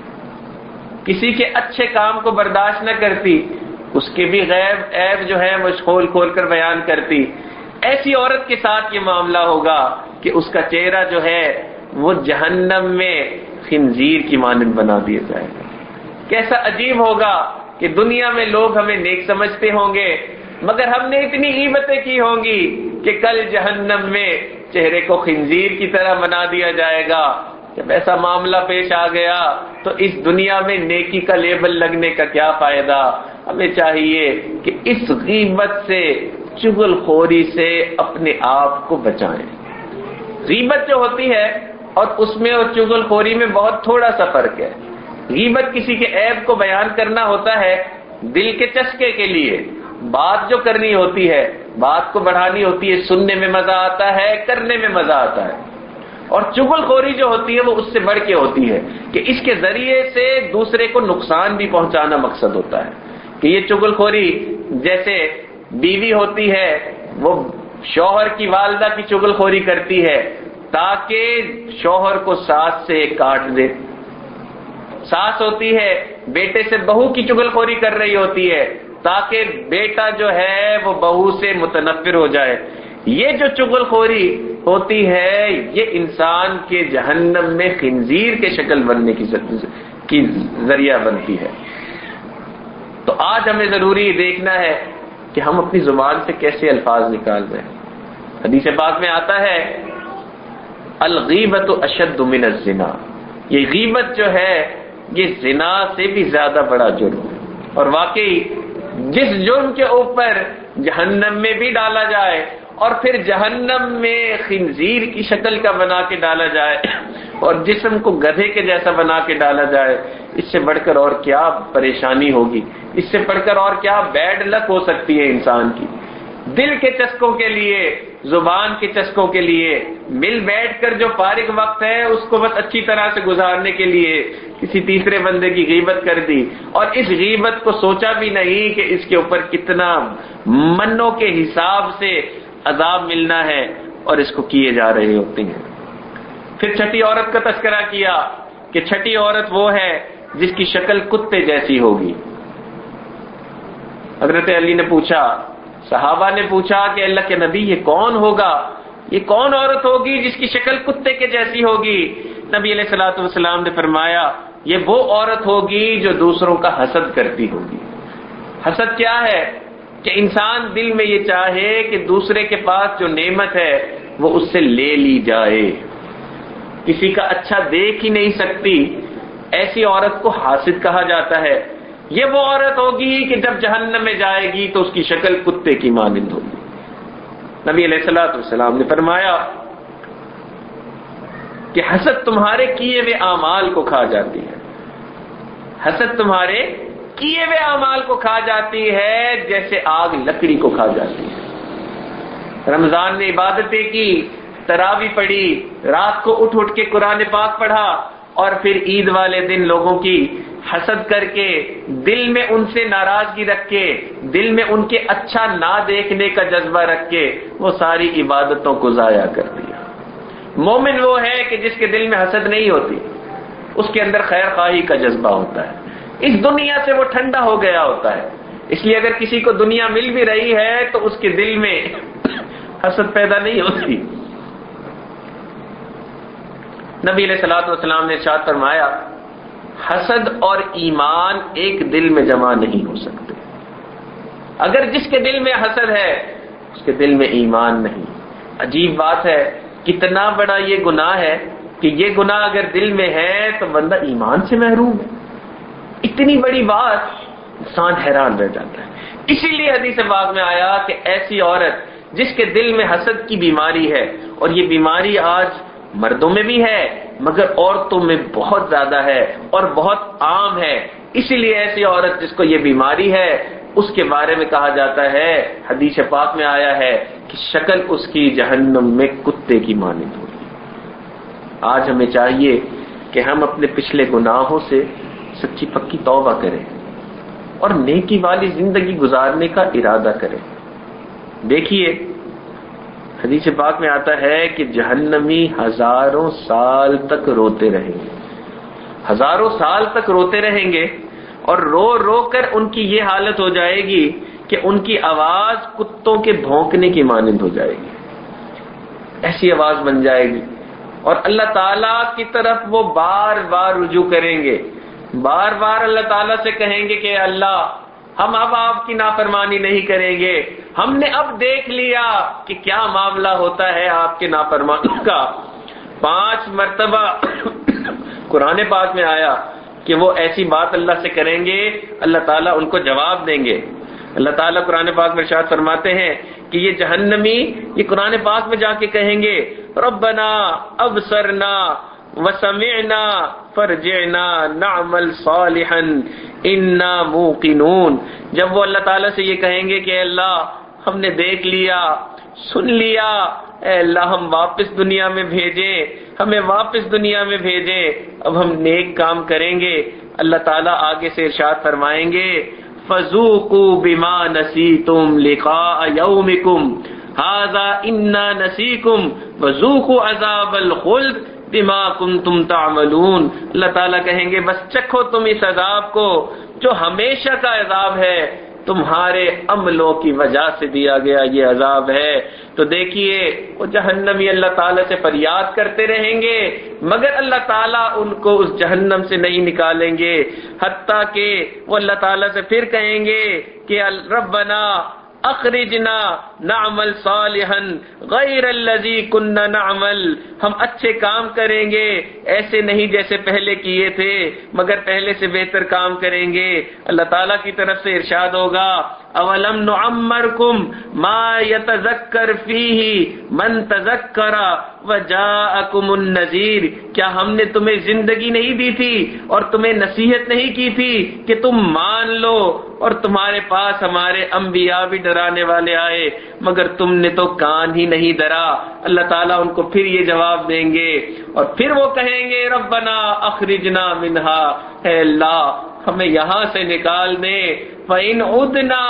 کسی کے اچھے کام کو برداشت نہ کرتی، اس کے بھی غیب عیب جو ہے وہ کھول کھول کر بیان کرتی۔ ایسی عورت کے ساتھ یہ معاملہ ہوگا کہ اس کا چہرہ جو ہے وہ جہنم میں خنزیر کی مانند بنا دیا جائے گا۔ کیسا عجیب ہوگا کہ دنیا میں لوگ ہمیں نیک سمجھتے ہوں گے مگر ہم نے اتنی غیبتیں کی ہوں گی کہ کل جہنم میں چہرے کو خنزیر کی طرح بنا دیا جائے گا۔ جب ایسا معاملہ پیش آ گیا تو اس دنیا میں نیکی کا لیبل لگنے کا کیا فائدہ؟ ہمیں چاہیے کہ اس غیبت سے، چغل خوری سے اپنے آپ کو بچائیں۔ غیبت جو ہوتی ہے اور اس میں اور چغل خوری میں بہت تھوڑا سا فرق ہے۔ غیبت کسی کے عیب کو بیان کرنا ہوتا ہے دل کے چسکے کے لیے، بات جو کرنی ہوتی ہے، بات کو بڑھانی ہوتی ہے، سننے میں مزہ آتا ہے، کرنے میں مزہ آتا ہے۔ اور چغل خوری جو ہوتی ہے وہ اس سے بڑھ کے ہوتی ہے کہ اس کے ذریعے سے دوسرے کو نقصان بھی پہنچانا مقصد ہوتا ہے۔ کہ یہ چغل خوری جیسے بیوی ہوتی ہے وہ شوہر کی والدہ کی چغل خوری کرتی ہے تاکہ شوہر کو ساس سے کاٹ دے، ساس ہوتی ہے بیٹے سے بہو کی چغل خوری کر رہی ہوتی ہے تاکہ بیٹا جو ہے وہ بہو سے متنفر ہو جائے۔ یہ جو چغل خوری ہوتی ہے یہ انسان کے جہنم میں خنزیر کے شکل بننے کی ذریعہ بنتی ہے۔ تو آج ہمیں ضروری دیکھنا ہے کہ ہم اپنی زبان سے کیسے الفاظ نکال رہے ہیں۔ حدیث پاک میں آتا ہے الغیبت اشد من الزنا، یہ غیبت جو ہے یہ زنا سے بھی زیادہ بڑا جرم ہے۔ اور واقعی جس جرم کے اوپر جہنم میں بھی ڈالا جائے اور پھر جہنم میں خنزیر کی شکل کا بنا کے ڈالا جائے اور جسم کو گدھے کے جیسا بنا کے ڈالا جائے، اس سے بڑھ کر اور کیا پریشانی ہوگی، اس سے بڑھ کر اور کیا بیڈ لک ہو سکتی ہے انسان کی۔ دل کے چسکوں کے لیے، زبان کے چسکوں کے لیے مل بیٹھ کر جو فارغ وقت ہے اس کو بس اچھی طرح سے گزارنے کے لیے کسی تیسرے بندے کی غیبت کر دی اور اس غیبت کو سوچا بھی نہیں کہ اس کے اوپر کتنا منوں کے حساب سے عذاب ملنا ہے اور اس کو کیے جا رہے ہوتے ہیں۔ پھر چھٹی عورت کا تذکرہ کیا کہ چھٹی عورت وہ ہے جس کی شکل کتے جیسی ہوگی۔ حضرت علی نے پوچھا، صحابہ نے پوچھا کہ اللہ کے نبی یہ کون ہوگا، یہ کون عورت ہوگی جس کی شکل کتے کے جیسی ہوگی؟ نبی علیہ الصلوۃ والسلام نے فرمایا یہ وہ عورت ہوگی جو دوسروں کا حسد کرتی ہوگی۔ حسد کیا ہے؟ کہ انسان دل میں یہ چاہے کہ دوسرے کے پاس جو نعمت ہے وہ اس سے لے لی جائے، کسی کا اچھا دیکھ ہی نہیں سکتی، ایسی عورت کو حاسد کہا جاتا ہے۔ یہ وہ عورت ہوگی کہ جب جہنم میں جائے گی تو اس کی شکل کتے کی مانند ہوگی۔ نبی علیہ الصلوۃ والسلام نے فرمایا کہ حسد تمہارے کیے ہوئے اعمال کو کھا جاتی ہے، حسد تمہارے کیے ہوئے اعمال کو کھا جاتی ہے جیسے آگ لکڑی کو کھا جاتی ہے۔ رمضان میں عبادتیں کی، تراویح پڑھی، رات کو اٹھ اٹھ کے قرآن پاک پڑھا اور پھر عید والے دن لوگوں کی حسد کر کے، دل میں ان سے ناراضگی رکھ کے، دل میں ان کے اچھا نہ دیکھنے کا جذبہ رکھ کے وہ ساری عبادتوں کو ضائع کر دیا۔ مومن وہ ہے کہ جس کے دل میں حسد نہیں ہوتی، اس کے اندر خیر خواہی کا جذبہ ہوتا ہے، اس دنیا سے وہ ٹھنڈا ہو گیا ہوتا ہے۔ اس لیے اگر کسی کو دنیا مل بھی رہی ہے تو اس کے دل میں حسد پیدا نہیں ہوتی۔ نبی علیہ الصلوۃ والسلام نے ارشاد فرمایا حسد اور ایمان ایک دل میں جمع نہیں ہو سکتے. اگر جس کے دل میں حسد ہے اس کے دل میں ایمان نہیں. عجیب بات ہے، کتنا بڑا یہ گناہ ہے کہ یہ گناہ اگر دل میں ہے تو بندہ ایمان سے محروم ہے. اتنی بڑی بات، انسان حیران رہ جاتا ہے. اسی لیے حدیث پاک میں آیا کہ ایسی عورت جس کے دل میں حسد کی بیماری ہے، اور یہ بیماری آج مردوں میں بھی ہے مگر عورتوں میں بہت زیادہ ہے اور بہت عام ہے، اسی لیے ایسی عورت جس کو یہ بیماری ہے اس کے بارے میں کہا جاتا ہے، حدیث پاک میں آیا ہے کہ شکل اس کی جہنم میں کتے کی مانند ہوگی. آج ہمیں چاہیے کہ ہم اپنے پچھلے گناہوں سے سچی پکی توبہ کریں اور نیکی والی زندگی گزارنے کا ارادہ کریں. دیکھیے حدیث پاک میں آتا ہے کہ جہنمی ہزاروں سال تک روتے رہیں گے، ہزاروں سال تک روتے رہیں گے، اور رو رو کر ان کی یہ حالت ہو جائے گی کہ ان کی آواز کتوں کے بھونکنے کی مانند ہو جائے گی. ایسی آواز بن جائے گی، اور اللہ تعالیٰ کی طرف وہ بار بار رجوع کریں گے، بار بار اللہ تعالیٰ سے کہیں گے کہ اللہ ہم اب آپ کی نافرمانی نہیں کریں گے، ہم نے اب دیکھ لیا کہ کیا معاملہ ہوتا ہے آپ کے نافرمانوں کا. پانچ مرتبہ قرآن پاک میں آیا کہ وہ ایسی بات اللہ سے کریں گے، اللہ تعالیٰ ان کو جواب دیں گے. اللہ تعالیٰ قرآن پاک میں ارشاد فرماتے ہیں کہ یہ جہنمی یہ قرآن پاک میں جا کے کہیں گے ربنا ابصرنا وسمعنا فرجعنا نعمل صالحا انا موقنون. جب وہ اللہ تعالیٰ سے یہ کہیں گے کہ اللہ ہم نے دیکھ لیا سن لیا، اے اللہ ہم واپس دنیا میں بھیجیں، ہمیں واپس دنیا میں بھیجیں، اب ہم نیک کام کریں گے. اللہ تعالیٰ آگے سے ارشاد فرمائیں گے فذوقوا بما نسیتم لقاء یومکم ھذا انا نسیکم وذوقوا عذاب الخلد بما کنتم تعملون. اللہ تعالیٰ کہیں گے بس چکھو تم اس عذاب کو جو ہمیشہ کا عذاب ہے، تمہارے عملوں کی وجہ سے دیا گیا یہ عذاب ہے. تو دیکھیے وہ جہنمی اللہ تعالیٰ سے فریاد کرتے رہیں گے مگر اللہ تعالیٰ ان کو اس جہنم سے نہیں نکالیں گے، حتیٰ کہ وہ اللہ تعالیٰ سے پھر کہیں گے کہ ربنا اخرجنا نعمل صالحا غیر الذی کننا نعمل، ہم اچھے کام کریں گے ایسے نہیں جیسے پہلے کیے تھے مگر پہلے سے بہتر کام کریں گے. اللہ تعالیٰ کی طرف سے ارشاد ہوگا اولم نعمرکم ما یتذکر فیہ من تذکر وجاءکم النذیر، کیا ہم نے تمہیں زندگی نہیں دی تھی اور تمہیں نصیحت نہیں کی تھی کہ تم مان لو، اور تمہارے پاس ہمارے انبیاء بھی ڈرانے والے آئے مگر تم نے تو کان ہی نہیں دھرا. اللہ تعالیٰ ان کو پھر یہ جواب دیں گے اور پھر وہ کہیں گے ربنا اخرجنا منہا، اے اللہ ہمیں یہاں سے نکال دیں، فإن عدنا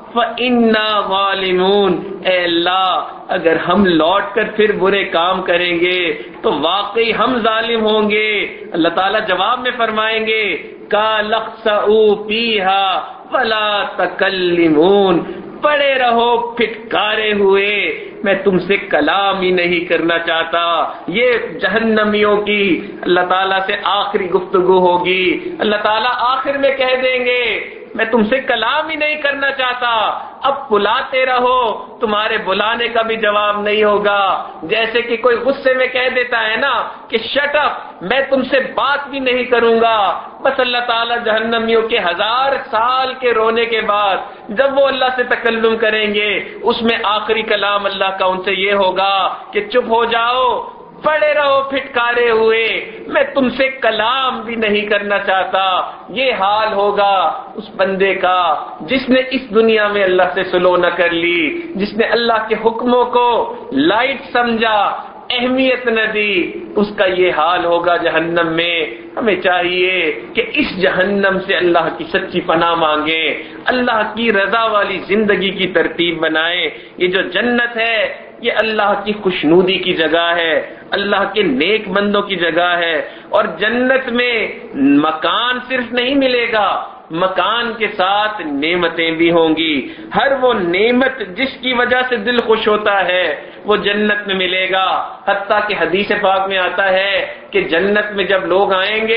فإنا ظالمون، اے اللہ اگر ہم لوٹ کر پھر برے کام کریں گے تو واقعی ہم ظالم ہوں گے. اللہ تعالیٰ جواب میں فرمائیں گے قال اخسئوا فیہا ولا تکلمون، پڑے رہو پھٹکارے ہوئے، میں تم سے کلام ہی نہیں کرنا چاہتا. یہ جہنمیوں کی اللہ تعالیٰ سے آخری گفتگو ہوگی. اللہ تعالیٰ آخر میں کہہ دیں گے میں تم سے کلام ہی نہیں کرنا چاہتا، اب بلاتے رہو، تمہارے بلانے کا بھی جواب نہیں ہوگا. جیسے کہ کوئی غصے میں کہہ دیتا ہے نا کہ شٹ اپ، میں تم سے بات بھی نہیں کروں گا. بس اللہ تعالیٰ جہنمیوں کے ہزار سال کے رونے کے بعد جب وہ اللہ سے تکلم کریں گے اس میں آخری کلام اللہ کا ان سے یہ ہوگا کہ چپ ہو جاؤ، پڑے رہو پھٹکارے ہوئے، میں تم سے کلام بھی نہیں کرنا چاہتا. یہ حال ہوگا اس بندے کا جس نے اس دنیا میں اللہ سے سلو نہ کر لی، جس نے اللہ کے حکموں کو لائٹ سمجھا، اہمیت نہ دی، اس کا یہ حال ہوگا جہنم میں. ہمیں چاہیے کہ اس جہنم سے اللہ کی سچی پناہ مانگیں، اللہ کی رضا والی زندگی کی ترتیب بنائیں. یہ جو جنت ہے یہ اللہ کی خوشنودی کی جگہ ہے، اللہ کے نیک بندوں کی جگہ ہے. اور جنت میں مکان صرف نہیں ملے گا، مکان کے ساتھ نعمتیں بھی ہوں گی. ہر وہ نعمت جس کی وجہ سے دل خوش ہوتا ہے وہ جنت میں ملے گا. حتیٰ کہ حدیث پاک میں آتا ہے کہ جنت میں جب لوگ آئیں گے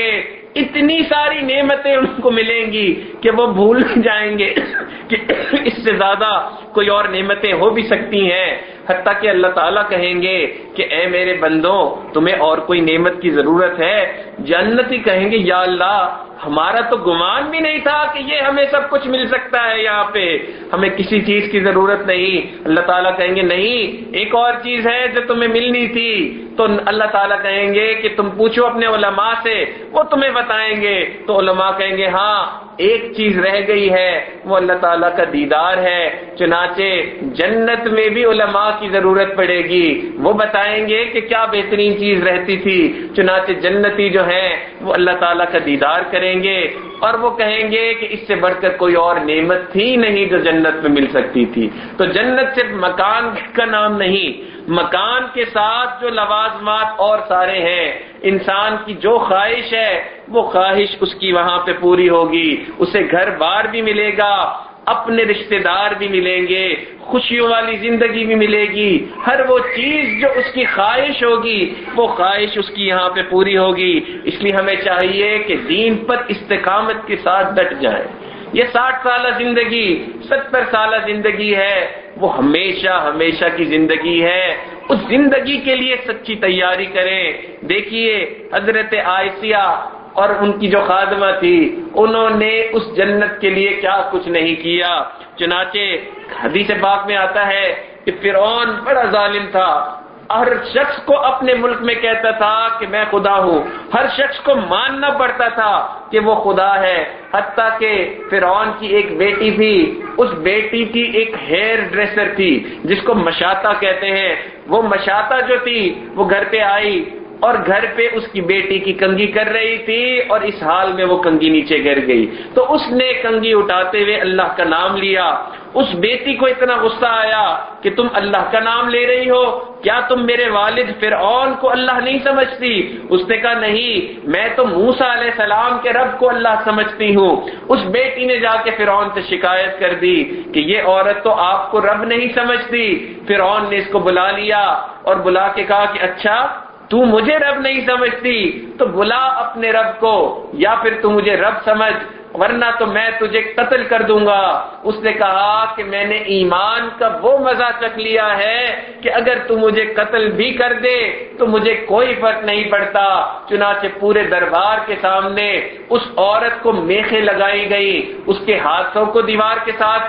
اتنی ساری نعمتیں ان کو ملیں گی کہ وہ بھول جائیں گے کہ اس سے زیادہ کوئی اور نعمتیں ہو بھی سکتی ہیں، حتیٰ کہ اللہ تعالیٰ کہیں گے کہ اے میرے بندوں تمہیں اور کوئی نعمت کی ضرورت ہے؟ جنتی کہیں گے یا اللہ ہمارا تو گمان بھی نہیں تھا کہ یہ ہمیں سب کچھ مل سکتا ہے، یہاں پہ ہمیں کسی چیز کی ضرورت نہیں۔ اللہ تعالیٰ کہیں گے نہیں، ایک اور چیز ہے جو تمہیں ملنی تھی۔ تو اللہ تعالیٰ کہیں گے کہ تم پوچھو اپنے علماء سے، وہ تمہیں بتائیں گے۔ تو علماء کہیں گے ہاں ایک چیز رہ گئی ہے، وہ اللہ تعالیٰ کا دیدار ہے۔ چنانچہ جنت میں بھی علماء کی ضرورت پڑے گی، وہ بتائیں گے کہ کیا بہترین چیز رہتی تھی۔ چنانچہ جنتی جو ہیں وہ اللہ تعالیٰ کا دیدار کریں گے اور وہ کہیں گے کہ اس سے بڑھ کر کوئی اور نعمت تھی نہیں جو جنت میں مل سکتی تھی۔ تو جنت صرف مکان کا نام نہیں، مکان کے ساتھ جو لوازمات اور سارے ہیں، انسان کی جو خواہش ہے وہ خواہش اس کی وہاں پہ پوری ہوگی، اسے گھر بار بھی ملے گا، اپنے رشتہ دار بھی ملیں گے، خوشیوں والی زندگی بھی ملے گی، ہر وہ چیز جو اس کی خواہش ہوگی وہ خواہش اس کی یہاں پہ پوری ہوگی۔ اس لیے ہمیں چاہیے کہ دین پر استقامت کے ساتھ ڈٹ جائیں۔ یہ ساٹھ سالہ زندگی، ستر سالہ زندگی ہے، وہ ہمیشہ ہمیشہ کی زندگی ہے، اس زندگی کے لیے سچی تیاری کریں۔ دیکھیے حضرت عائشہ اور ان کی جو خادمہ تھی، انہوں نے اس جنت کے لیے کیا کچھ نہیں کیا۔ چنانچہ حدیث پاک میں آتا ہے کہ فرعون بڑا ظالم تھا، ہر شخص کو اپنے ملک میں کہتا تھا کہ میں خدا ہوں، ہر شخص کو ماننا پڑتا تھا کہ وہ خدا ہے، حتیٰ کہ فرعون کی ایک بیٹی تھی، اس بیٹی کی ایک ہیئر ڈریسر تھی جس کو مشاطہ کہتے ہیں، وہ مشاطہ جو تھی وہ گھر پہ آئی اور گھر پہ اس کی بیٹی کی کنگھی کر رہی تھی اور اس حال میں وہ کنگھی نیچے گر گئی۔ تو اس نے کنگھی اٹھاتے ہوئے اللہ کا نام لیا۔ اس بیٹی کو اتنا غصہ آیا کہ تم اللہ کا نام لے رہی ہو، کیا تم میرے والد فرعون کو اللہ نہیں سمجھتی؟ اس نے کہا نہیں، میں تو موسیٰ علیہ السلام کے رب کو اللہ سمجھتی ہوں۔ اس بیٹی نے جا کے فرعون سے شکایت کر دی کہ یہ عورت تو آپ کو رب نہیں سمجھتی۔ فرعون نے اس کو بلا لیا اور بلا کے کہا کہ اچھا تو مجھے رب نہیں سمجھتی تو بلا اپنے رب کو، یا پھر تو مجھے رب سمجھ ورنہ تو میں تجھے قتل کر دوں گا۔ اس نے کہا کہ میں نے ایمان کا وہ مزہ چکھ لیا ہے کہ اگر تو مجھے قتل بھی کر دے تو مجھے کوئی فرق نہیں پڑتا۔ چنانچہ پورے دربار کے سامنے اس عورت کو میخیں لگائی گئی، اس کے ہاتھوں کو دیوار کے ساتھ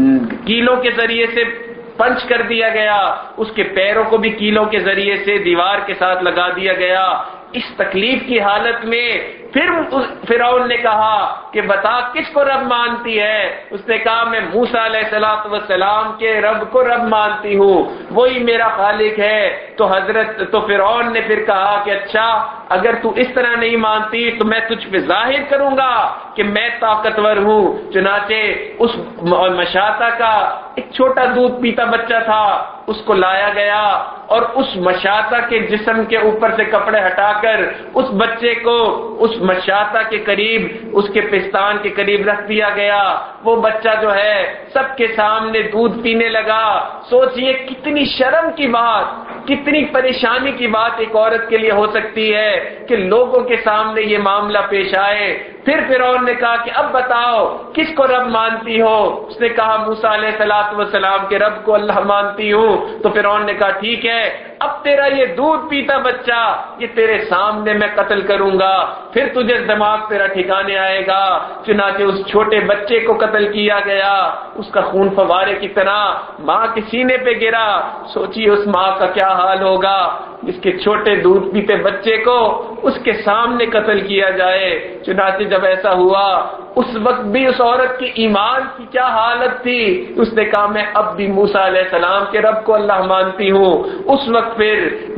کیلوں کے ذریعے سے پنچ کر دیا گیا، اس کے پیروں کو بھی کیلوں کے ذریعے سے دیوار کے ساتھ لگا دیا گیا۔ اس تکلیف کی حالت میں پھر فرعون نے کہا کہ بتا کس کو رب مانتی ہے؟ اس نے کہا میں موسیٰ علیہ السلام کے رب کو رب مانتی ہوں، وہی میرا خالق ہے۔ تو حضرت تو فرعون نے پھر کہا کہ اچھا اگر تو اس طرح نہیں مانتی تو میں تجھ پہ ظاہر کروں گا کہ میں طاقتور ہوں۔ چنانچہ اس مشاطہ کا ایک چھوٹا دودھ پیتا بچہ تھا، اس کو لایا گیا اور اس مشاطہ کے جسم کے اوپر سے کپڑے ہٹا کر اس بچے کو اس مشاطہ کے قریب، اس کے پستان کے قریب رکھ دیا گیا۔ وہ بچہ جو ہے سب کے سامنے دودھ پینے لگا۔ سوچئے کتنی شرم کی بات، کتنی پریشانی کی بات ایک عورت کے لیے ہو سکتی ہے کہ لوگوں کے سامنے یہ معاملہ پیش آئے۔ پھر فرعون نے کہا کہ اب بتاؤ کس کو رب مانتی ہو؟ اس نے کہا موسیٰ علیہ السلام کے رب کو اللہ مانتی ہوں۔ تو فرعون نے کہا ٹھیک ہے، اب تیرا یہ دودھ پیتا بچہ یہ تیرے سامنے میں قتل کروں گا، پھر تجھے دماغ تیرا ٹھکانے آئے گا۔ چنانچہ اس چھوٹے بچے کو قتل کیا گیا، اس کا خون فوارے کی طرح ماں کے سینے پہ گرا۔ سوچیے اس ماں کا کیا حال ہوگا جس کے چھوٹے دودھ پیتے بچے کو اس کے سامنے قتل کیا جائے۔ چنانچہ جب ایسا ہوا اس وقت بھی اس عورت کی ایمان کی کیا حالت تھی، اس نے کہا میں اب بھی موسیٰ علیہ السلام کے رب کو اللہ مانتی ہوں۔ اس وقت پھر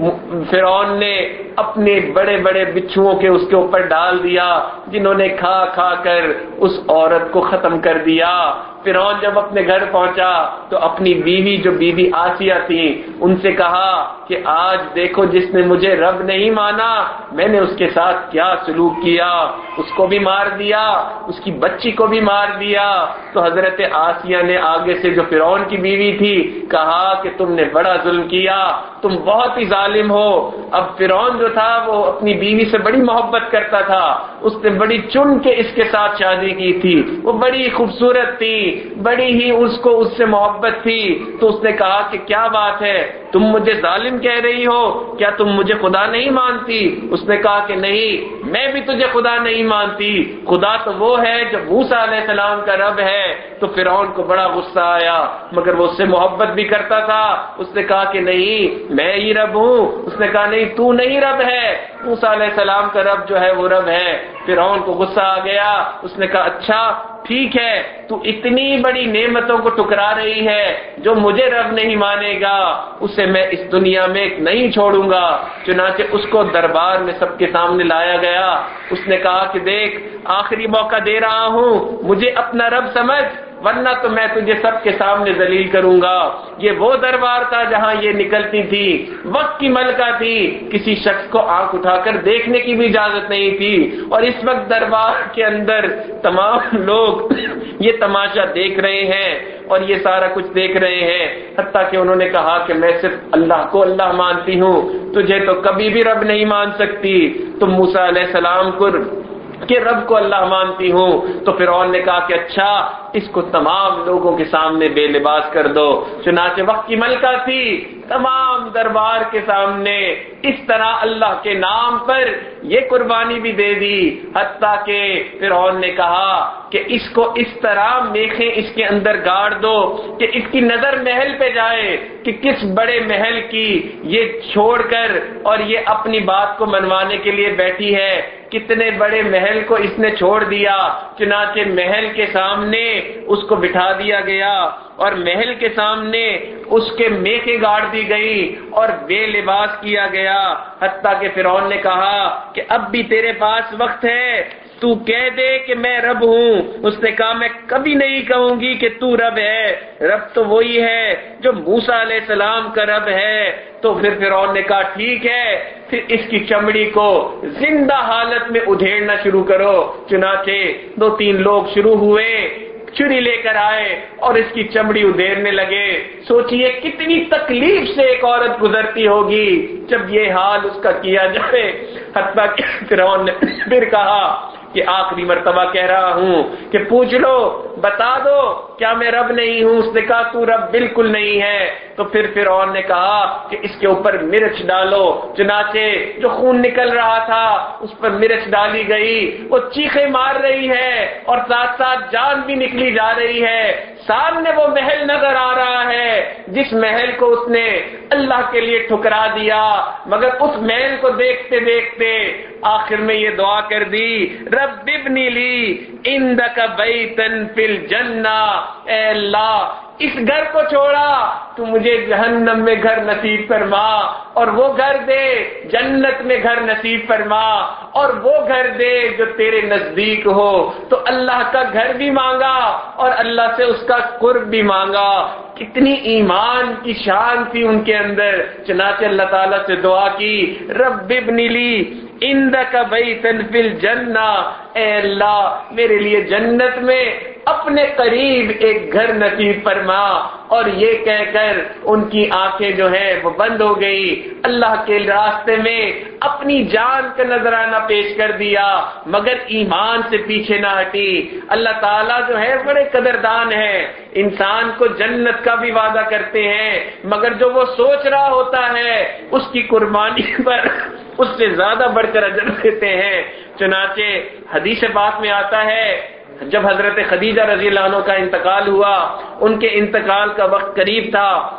فرعون نے اپنے بڑے بڑے بچھوؤں کے اس کے اوپر ڈال دیا جنہوں نے کھا کھا کر اس عورت کو ختم کر دیا۔ فرعون جب اپنے گھر پہنچا تو اپنی بیوی جو بی بی آسیہ تھی ان سے کہا کہ آج دیکھو جس نے مجھے رب نہیں مانا میں نے اس کے ساتھ کیا سلوک کیا، اس کو بھی مار دیا، اس کی بچی کو بھی مار دیا۔ تو حضرت آسیہ نے آگے سے جو فرعون کی بیوی تھی کہا کہ تم نے بڑا ظلم کیا، تم بہت ہی ظالم ہو۔ اب فرعون جو تھا وہ اپنی بیوی سے بڑی محبت کرتا تھا، اس نے بڑی چن کے اس کے ساتھ شادی کی تھی، وہ بڑی خوبصورت تھی، بڑی ہی اس کو اس سے محبت تھی۔ تو اس نے کہا کہ کیا بات ہے، تم مجھے ظالم کہہ رہی ہو، کیا تم مجھے خدا نہیں مانتی؟ اس نے کہا کہ نہیں، میں بھی تجھے خدا نہیں مانتی، خدا تو وہ ہے جو موسیٰ علیہ السلام کا رب ہے۔ تو فرعون کو بڑا غصہ آیا، مگر وہ اس سے محبت بھی کرتا تھا۔ اس نے کہا کہ نہیں، میں ہی رب ہوں۔ اس نے کہا نہیں، تو نہیں رب ہے، موسیٰ علیہ السلام کا رب جو ہے وہ رب ہے۔ فرعون کو غصہ آ گیا، اس نے کہا اچھا ٹھیک ہے، تو اتنی بڑی نعمتوں کو ٹکرا رہی ہے، جو مجھے رب نہیں مانے گا اسے میں اس دنیا میں نہیں چھوڑوں گا۔ چنانچہ اس کو دربار میں سب کے سامنے لایا گیا۔ اس نے کہا کہ دیکھ، آخری موقع دے رہا ہوں، مجھے اپنا رب سمجھ، ورنہ تو میں تجھے سب کے سامنے ذلیل کروں گا۔ یہ وہ دربار تھا جہاں یہ نکلتی تھی، وقت کی ملکہ تھی، کسی شخص کو آنکھ اٹھا کر دیکھنے کی بھی اجازت نہیں تھی، اور اس وقت دربار کے اندر تمام لوگ یہ تماشا دیکھ رہے ہیں اور یہ سارا کچھ دیکھ رہے ہیں، حتیٰ کہ انہوں نے کہا کہ میں صرف اللہ کو اللہ مانتی ہوں، تجھے تو کبھی بھی رب نہیں مان سکتی، تم موسیٰ علیہ السلام کو کہ رب کو اللہ مانتی ہوں۔ تو فرعون نے کہا کہ اچھا، اس کو تمام لوگوں کے سامنے بے لباس کر دو۔ چنانچہ وقت کی ملکہ تھی، تمام دربار کے سامنے اس طرح اللہ کے نام پر یہ قربانی بھی دے دی، حتیٰ کہ فرعون نے کہا کہ اس کو اس طرح میخیں اس کے اندر گاڑ دو کہ اس کی نظر محل پہ جائے کہ کس بڑے محل کی یہ چھوڑ کر اور یہ اپنی بات کو منوانے کے لیے بیٹھی ہے، کتنے بڑے محل کو اس نے چھوڑ دیا۔ چنانچہ محل کے سامنے اس کو بٹھا دیا گیا اور محل کے سامنے اس کے میخیں گاڑ دی گئی اور بے لباس کیا گیا، حتیٰ کہ فرعون نے کہا کہ اب بھی تیرے پاس وقت ہے، تو کہہ دے کہ میں رب ہوں۔ اس نے کہا میں کبھی نہیں کہوں گی کہ تو رب ہے، رب تو وہی ہے جو موسیٰ علیہ السلام کا رب ہے۔ تو پھر فرعون نے کہا ٹھیک ہے، پھر اس کی چمڑی کو زندہ حالت میں ادھیڑنا شروع کرو۔ چنانچہ دو تین لوگ شروع ہوئے، چھری لے کر آئے اور اس کی چمڑی ادھیڑنے لگے۔ سوچئے کتنی تکلیف سے ایک عورت گزرتی ہوگی جب یہ حال اس کا کیا جائے۔ حتیٰ کہ فرعون نے پھر کہا کہ آخری مرتبہ کہہ رہا ہوں کہ پوچھ لو، بتا دو کیا میں رب نہیں ہوں؟ اس نے کہا تو رب بالکل نہیں ہے۔ تو پھر فرعون نے کہا کہ اس کے اوپر مرچ ڈالو۔ چنانچہ جو خون نکل رہا تھا اس پر مرچ ڈالی گئی، وہ چیخیں مار رہی ہے اور ساتھ ساتھ جان بھی نکلی جا رہی ہے۔ سامنے وہ محل نظر آ رہا ہے جس محل کو اس نے اللہ کے لیے ٹھکرا دیا، مگر اس محل کو دیکھتے دیکھتے آخر میں یہ دعا کر دی، رب ابنی لی عندک بیتن فی الجنہ، اے اللہ اس گھر کو چھوڑا تو مجھے جہنم میں گھر نصیب فرما، اور وہ گھر دے جنت میں گھر نصیب فرما، اور وہ گھر دے جو تیرے نزدیک ہو۔ تو اللہ کا گھر بھی مانگا اور اللہ سے اس کا قرب بھی مانگا۔ کتنی ایمان کی شان تھی ان کے اندر۔ چنانچہ اللہ تعالیٰ سے دعا کی، رب ابنی لی عندک بیتن فی الجنہ، اے اللہ میرے لیے جنت میں اپنے قریب ایک گھر نصیب فرما۔ اور یہ کہہ کر ان کی آنکھیں جو ہیں وہ بند ہو گئی، اللہ کے راستے میں اپنی جان کا نذرانہ پیش کر دیا، مگر ایمان سے پیچھے نہ ہٹی۔ اللہ تعالیٰ جو ہے بڑے قدردان ہیں، انسان کو جنت کا بھی وعدہ کرتے ہیں، مگر جو وہ سوچ رہا ہوتا ہے اس کی قربانی پر اس سے زیادہ بڑھ کر اجر دیتے ہیں۔ چنانچہ حدیث پاک میں آتا ہے جب حضرت خدیجہ رضی اللہ عنہ کا انتقال ہوا، ان کے انتقال کا وقت قریب تھا،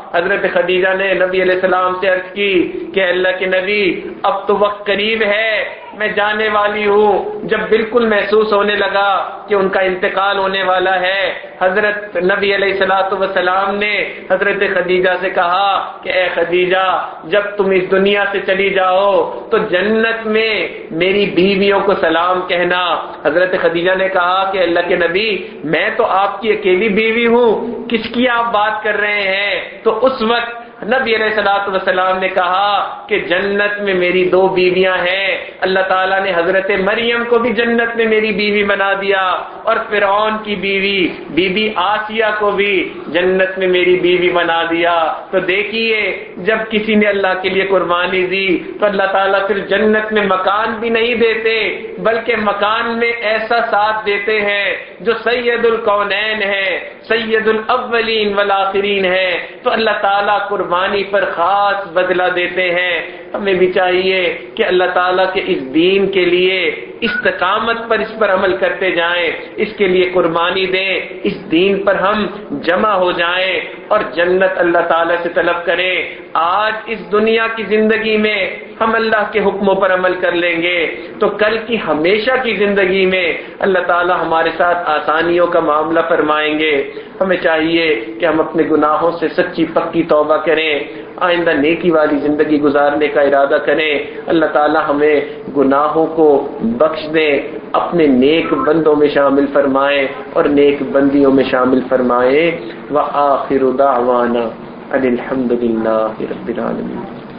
حضرت خدیجہ نے نبی علیہ السلام سے عرض کی کہ اللہ کے نبی اب تو وقت قریب ہے، میں جانے والی ہوں۔ جب بالکل محسوس ہونے لگا کہ ان کا انتقال ہونے والا ہے، حضرت نبی علیہ الصلوۃ والسلام نے حضرت خدیجہ سے کہا کہ اے خدیجہ، جب تم اس دنیا سے چلی جاؤ تو جنت میں میری بیویوں کو سلام کہنا۔ حضرت خدیجہ نے کہا کہ اللہ کے نبی میں تو آپ کی اکیلی بیوی ہوں، کس کی آپ بات کر رہے ہیں؟ تو اس وقت نبی علیہ الصلوۃ والسلام نے کہا کہ جنت میں میری دو بیویاں ہیں، اللہ تعالیٰ نے حضرت مریم کو بھی جنت میں میری بیوی بنا دیا، اور فرعون کی بیوی بی بی آسیہ کو بھی جنت میں میری بیوی بنا دیا۔ تو دیکھیے جب کسی نے اللہ کے لیے قربانی دی تو اللہ تعالیٰ پھر جنت میں مکان بھی نہیں دیتے بلکہ مکان میں ایسا ساتھ دیتے ہیں جو سید الکونین ہے، سید الاولین والآخرین ہے۔ تو اللہ تعالیٰ قربانی پر خاص بدلہ دیتے ہیں۔ ہمیں بھی چاہیے کہ اللہ تعالیٰ کے اس دین کے لیے استقامت پر اس پر عمل کرتے جائیں، اس کے لیے قربانی دیں، اس دین پر ہم جمع ہو جائیں اور جنت اللہ تعالیٰ سے طلب کریں۔ آج اس دنیا کی زندگی میں ہم اللہ کے حکموں پر عمل کر لیں گے تو کل کی ہمیشہ کی زندگی میں اللہ تعالیٰ ہمارے ساتھ آسانیوں کا معاملہ فرمائیں گے۔ ہمیں چاہیے کہ ہم اپنے گناہوں سے سچی پکی توبہ کریں، آئندہ نیکی والی زندگی گزارنے کا ارادہ کریں۔ اللہ تعالیٰ ہمیں گناہوں کو بخش دیں، اپنے نیک بندوں میں شامل فرمائیں اور نیک بندیوں میں شامل فرمائیں۔ وآخر دعوانا ان الحمد للہ رب العالمین۔